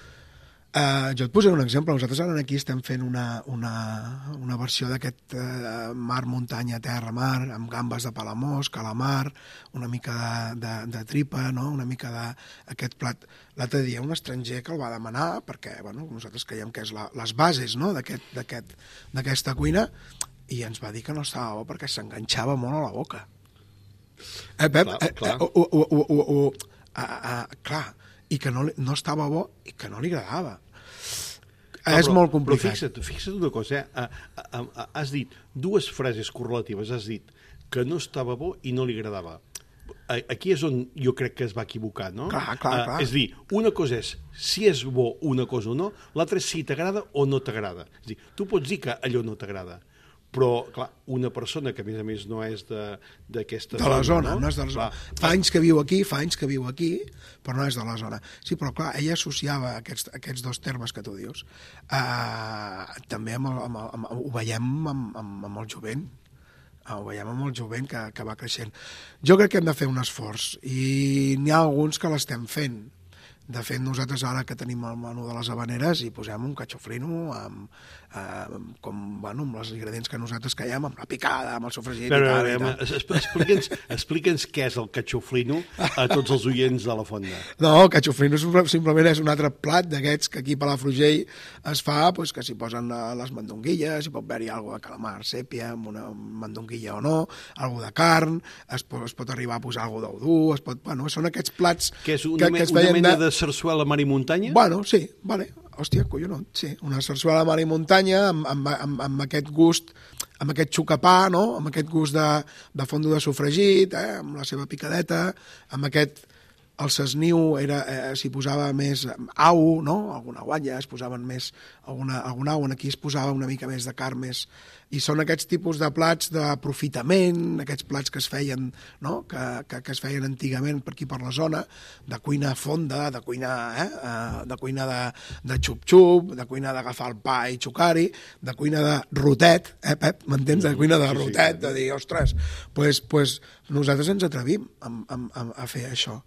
Uh, jo et posaré un exemple. Nosaltres ara aquí estem fent una, una, una versió d'aquest uh, mar, muntanya, terra, mar, amb gambes de Palamós, calamar, una mica de, de, de tripa, no? Una mica d'aquest plat. L'altre dia un estranger que el va demanar, perquè bueno, nosaltres creiem que és la, les bases, no? d'aquesta cuina, i ens va dir que no estava bo perquè s'enganxava molt a la boca. Eh, Pep? Clar, clar. Eh, uh, uh, uh, uh, uh, uh, uh, clar, i que no, no estava bo i que no li agradava. Però, és molt complicat. Però fixa't, fixa't una cosa, eh? Has dit dues frases correlatives, has dit que no estava bo i no li agradava. Aquí és on jo crec que es va equivocar, no? Clar, clar, clar. És a dir, una cosa és si és bo una cosa o no, l'altra és si t'agrada o no t'agrada. És a dir, tu pots dir que allò no t'agrada, però, clar, una persona que, a més a més, no és d'aquesta zona... De la zona, no, no és de la zona. Clar. Fa anys que viu aquí, fa anys que viu aquí, però no és de la zona. Sí, però, clar, ella associava aquests, aquests dos termes que tu dius. Uh, també amb el, amb el, amb, ho veiem amb, amb, amb el jovent. Uh, ho veiem amb el jovent que, que va creixent. Jo crec que hem de fer un esforç, i n'hi ha alguns que l'estem fent. De fet, nosaltres ara que tenim el menú de les habaneres hi posem un catxoflino amb, eh, com, bueno, amb els ingredients que nosaltres caiem, amb la picada, amb el sofregit Però, i tal. Explica'ns explica què és el catxoflino a tots els oients de la Fonda. No, el catxoflino simplement és un altre plat d'aquests que aquí a Palafrugell es fa, pues, que s'hi posen les mandonguilles, hi pot haver-hi alguna de calamar, sèpia, amb una mandonguilla o no, alguna de carn, es pot, es pot arribar a posar alguna d'udú, es pot, bueno, són aquests plats que, és una, que, que es veien una mena de sarsuela mar i muntanya? Bueno, sí, vale. Hòstia, collonot, sí. Una sarsuela mar i muntanya amb, amb, amb, amb aquest gust, amb aquest xucapà, no? Amb aquest gust de, de fondo de sofregit, eh? Amb la seva picadeta, amb aquest... El sesniu era, eh, s'hi posava més au, no? Alguna guatlla, es posaven més alguna, alguna au, aquí es posava una mica més de carn més... I són aquests tipus de plats d'aprofitament, aquests plats que es feien, no? que, que, que es feien antigament per aquí per la zona, de cuina fonda, de cuina, eh? de cuina de, de xup-xup, de cuina d'agafar el pa i xucar-hi, de cuina de rotet, eh, Pep? M'entens? De cuina de rotet, de dir, ostres, pues, pues nosaltres ens atrevim a, a, a fer això.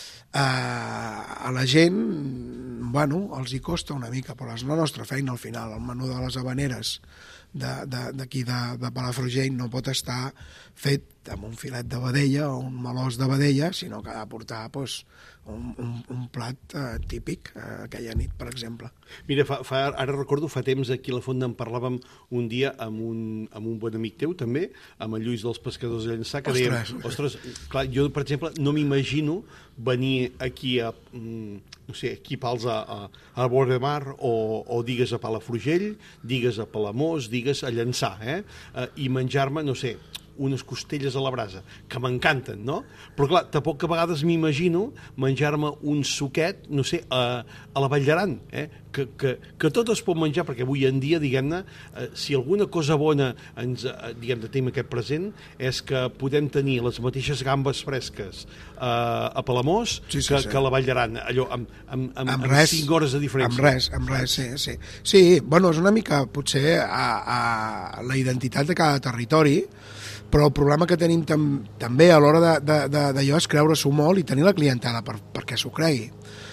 Uh, a la gent, bueno, els hi costa una mica, però és la nostra feina al final. El menú de les habaneres d'aquí de, de, de Palafrugell no pot estar fet amb un filet de vedella o un melós de vedella, sinó que ha de portar doncs, un, un, un plat eh, típic eh, aquella nit, per exemple. Mira, fa, fa, ara recordo, fa temps aquí a la Fonda en parlàvem un dia amb un, amb un bon amic teu, també, amb el Lluís dels Pescadors de Llançà, que Ostres. dèiem, ostres, clar, jo, per exemple, no m'imagino venir aquí a, no sé, aquí pals a, a, a Bord de Mar o, o digues a Palafrugell, digues a Palamós, digues a Llançà, eh? eh i menjar-me, no sé, unes costelles a la brasa, que m'encanten, no? Però clar, tampoc que a vegades m'imagino menjar-me un suquet, no sé, a, a la Vall d'Aran, eh? que, que, que tot es pot menjar, perquè avui en dia, diguem-ne, eh, si alguna cosa bona ens, eh, diguem-ne, tenim aquest present, és que podem tenir les mateixes gambes fresques eh, a Palamós sí, sí, que, sí. que a la Vall d'Aran, allò, amb, amb, amb, amb, amb res, cinc hores de diferència. Amb res, amb res, sí, sí. Sí, bueno, és una mica, potser, a, a la identitat de cada territori, però el problema que tenim tam, també a l'hora d'allò és creure-s'ho molt i tenir la clientela per, perquè s'ho cregui.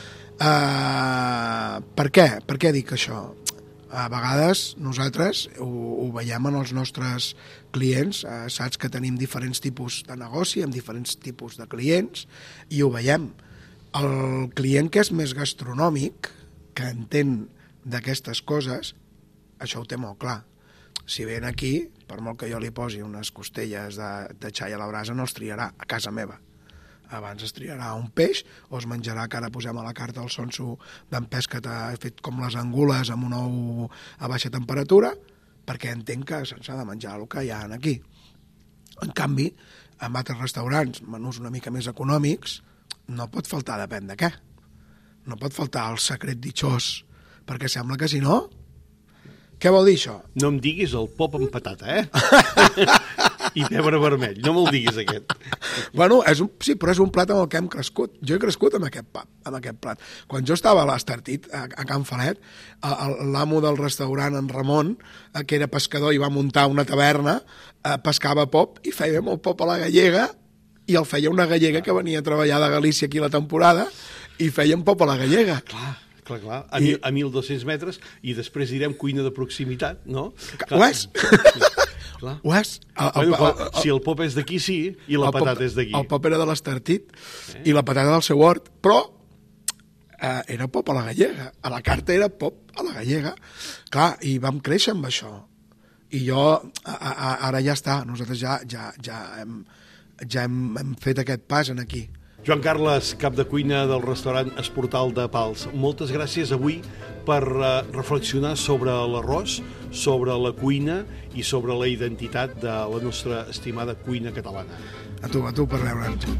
Uh, per què? Per què dic això? A vegades nosaltres ho, ho veiem en els nostres clients, uh, saps que tenim diferents tipus de negoci, amb diferents tipus de clients, i ho veiem. El client que és més gastronòmic, que entén d'aquestes coses, això ho té molt clar. Si ven aquí, per molt que jo li posi unes costelles de, de xai a la brasa, no els triarà a casa meva. Abans es triarà un peix o es menjarà, que ara posem a la carta el sonso d'en pes que t'ha fet com les angules amb un ou a baixa temperatura, perquè entenc que se'ns ha de menjar el que hi ha aquí. En canvi, en altres restaurants, menús una mica més econòmics, no pot faltar, depèn de què. No pot faltar el secret ditxós, perquè sembla que si no... Què vol dir això? No em diguis el pop amb patata, eh? I pebre vermell, no me'l diguis aquest. Bueno, és un, sí, però és un plat amb el que hem crescut. Jo he crescut amb aquest, pa, amb aquest plat. Quan jo estava a l'Estartit, a, a Can Falet, l'amo del restaurant, en Ramon, que era pescador i va muntar una taverna, pescava pop i feia molt pop a la gallega, i el feia una gallega que venia a treballar de Galícia aquí la temporada, i feien pop a la gallega. Clar. Clar, clar, a, I... a mil dos-cents metres, i després direm cuina de proximitat, no? Ho és? Clar. Ho és? El, bueno, el, el, el, si el pop és d'aquí, sí, i la patata pop, és d'aquí. El pop era de l'Estartit, eh? I la patata del seu hort, però eh, era pop a la gallega. A la carta era pop a la gallega. Clar, i vam créixer amb això. I jo, a, a, ara ja està, nosaltres ja, ja, ja, hem, ja hem, hem fet aquest pas en aquí. Joan Carles, cap de cuina del restaurant Esportal de Pals, moltes gràcies avui per uh, reflexionar sobre l'arròs, sobre la cuina i sobre la identitat de la nostra estimada cuina catalana. A tu, a tu per veure'ns.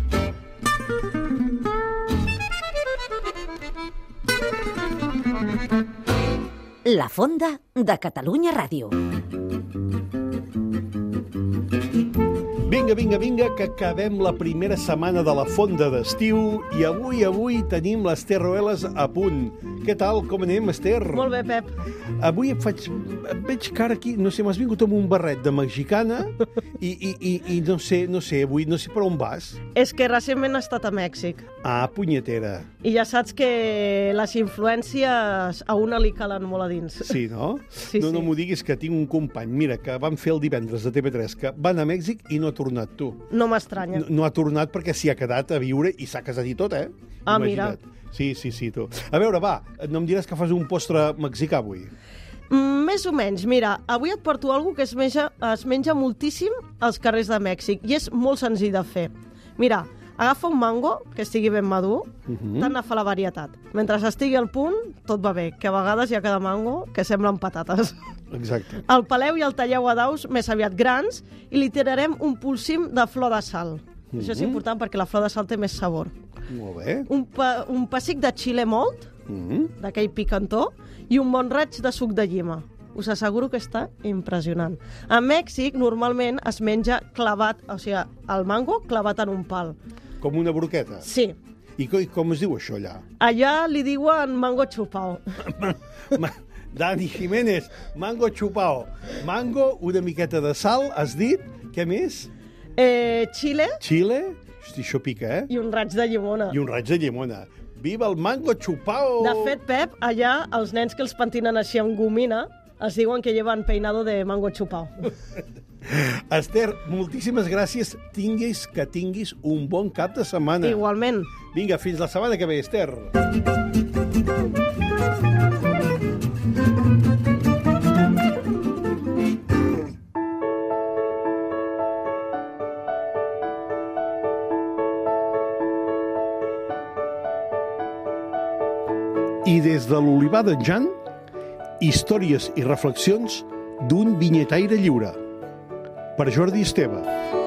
La Fonda de Catalunya Ràdio. Vinga, vinga, vinga, que acabem la primera setmana de la Fonda d'estiu i avui, avui tenim l'Ester Roelas a punt. Què tal? Com anem, Ester? Molt bé, Pep. Avui et faig... Et veig cara aquí, no sé, m'has vingut amb un barret de mexicana i, i, i, i no sé, no sé, avui no sé per on vas. És que recentment he estat a Mèxic. Ah, punyetera. I ja saps que les influències a una li calen molt a dins. Sí, no? Sí, no, no sí. m'ho diguis, que tinc un company, mira, que van fer el divendres de T V tres, que van a Mèxic i no ha tornat, tu. No m'estranya. No, no ha tornat perquè s'hi ha quedat a viure i s'ha casat i tot, eh? Ah, Imagina't. Mira. Sí, sí, sí, tu. A veure, va, no em diràs que fas un postre mexicà avui? Mm, més o menys. Mira, avui et porto alguna que es menja, es menja moltíssim als carrers de Mèxic i és molt senzill de fer. Mira, agafa un mango que estigui ben madur, uh-huh. Tant fa la varietat. Mentre estigui al punt, tot va bé, que a vegades hi ha cada mango que semblen patates. Exacte. El peleu i el talleu a daus més aviat grans i li tirarem un polsim de flor de sal. Uh-huh. Això és important perquè la flor de sal té més sabor. Molt bé. Un, pa, un pessic de xile molt, uh-huh. D'aquell picantó, i un bon raig de suc de llima. Us asseguro que està impressionant. A Mèxic, normalment, es menja clavat, o sigui, el mango clavat en un pal. Com una broqueta? Sí. I com, com es diu això allà? Allà li diuen mango chupao. Dani Jiménez, mango chupao. Mango, una miqueta de sal, has dit? Què més? Eh, xile. Xile? Hosti, això pica, eh? I un raig de llimona. I un raig de llimona. Viva el mango chupao! De fet, Pep, allà els nens que els pentinen així amb gomina es diuen que llevan peinado de mango chupao. Esther, moltíssimes gràcies. Tinguis que tinguis un bon cap de setmana. Igualment. Vinga, fins la setmana que ve, Esther. I des de l'Olivar d'en Jan, històries i reflexions d'un vinyetaire lliure. Per Jordi Esteve.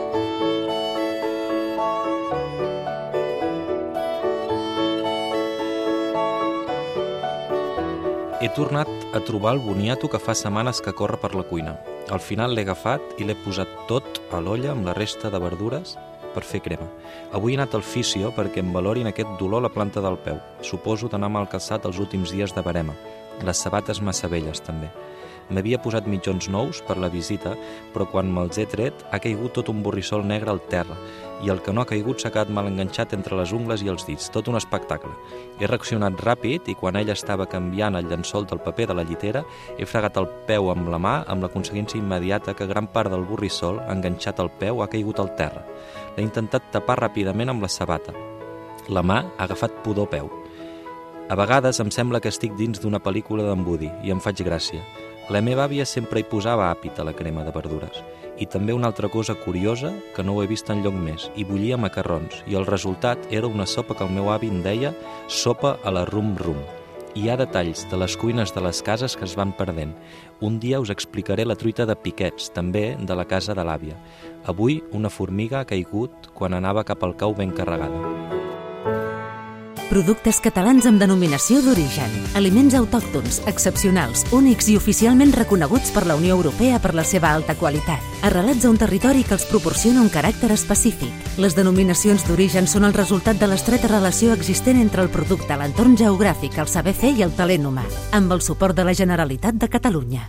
He tornat a trobar el boniato que fa setmanes que corre per la cuina. Al final l'he agafat i l'he posat tot a l'olla amb la resta de verdures per fer crema. Avui he anat al fisio perquè em valorin aquest dolor a la planta del peu. Suposo d'anar mal calçat els últims dies de barema. Les sabates massa velles, també. M'havia posat mitjons nous per la visita, però quan me'ls he tret ha caigut tot un borrissol negre al terra i el que no ha caigut s'ha quedat mal enganxat entre les ungles i els dits. Tot un espectacle. He reaccionat ràpid i quan ella estava canviant el llençol del paper de la llitera he fregat el peu amb la mà amb la conseqüència immediata que gran part del borrissol, enganxat al peu, ha caigut al terra. L'he intentat tapar ràpidament amb la sabata. La mà ha agafat pudor peu. A vegades em sembla que estic dins d'una pel·lícula d'en Woody i em faig gràcia. La meva àvia sempre hi posava àpid a la crema de verdures. I també una altra cosa curiosa, que no ho he vist enlloc més, hi bullia macarrons, i el resultat era una sopa que el meu avi em deia sopa a la rum-rum. Hi ha detalls de les cuines de les cases que es van perdent. Un dia us explicaré la truita de piquets, també de la casa de l'àvia. Avui una formiga ha caigut quan anava cap al cau ben carregada. Productes catalans amb denominació d'origen. Aliments autòctons, excepcionals, únics i oficialment reconeguts per la Unió Europea per la seva alta qualitat. Arrelats a un territori que els proporciona un caràcter específic. Les denominacions d'origen són el resultat de l'estreta relació existent entre el producte, l'entorn geogràfic, el saber fer i el talent humà, amb el suport de la Generalitat de Catalunya.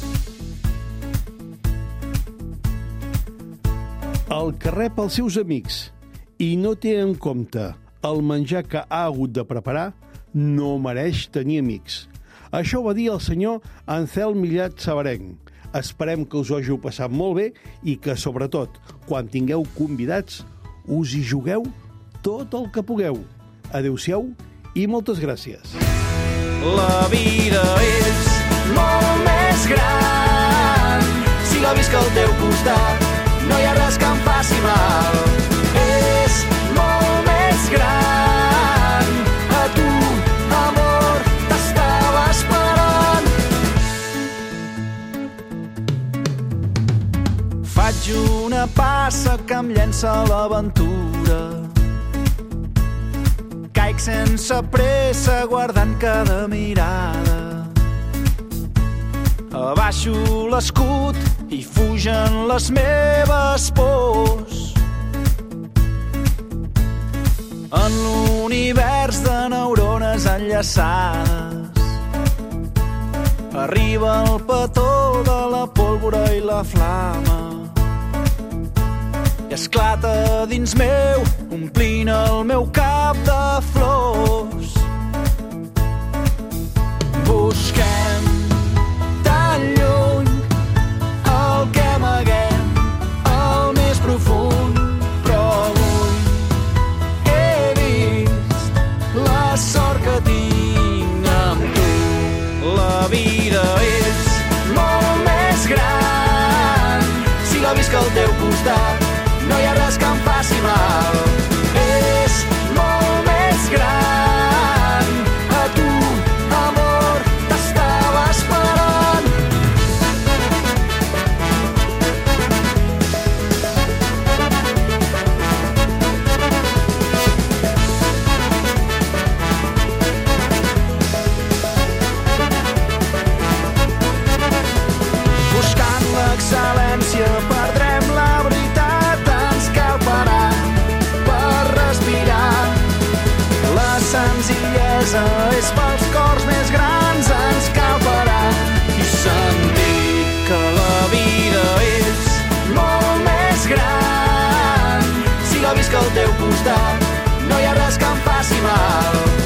El que rep els seus amics i no té en compte el menjar que ha hagut de preparar no mereix tenir amics. Això ho va dir el senyor Anselm Millat Sabarenc. Esperem que us ho hàgiu passat molt bé i que, sobretot, quan tingueu convidats, us hi jugueu tot el que pugueu. Adéu-siau i moltes gràcies. La vida és molt més gran si la visc al teu costat. No hi ha res que em faci mal. És molt més gran. A tu, amor, t'estava esperant. Faig una passa que em llença a l'aventura. Caic sense pressa guardant cada mirada. Abaixo l'escut i fugen les meves pors. En l'univers de neurones enllaçades arriba el petó de la pólvora i la flama i esclata dins meu, omplint el meu cap de flors. Busquem tan lluny el que amaguem al més profund, però avui he vist la sort que tinc amb tu. La vida és molt més gran si la visc al teu costat. No hi ha res que em faci mal. És molt més gran. A tu, amor, t'estava esperant. Buscant l'excel·lència perdrem la veritat. Ens cal parar per respirar. La senzillesa és pels cors més grans. Ens cal parar i sentir que la vida és molt més gran. Si la visc al teu costat, no hi ha res que em faci mal.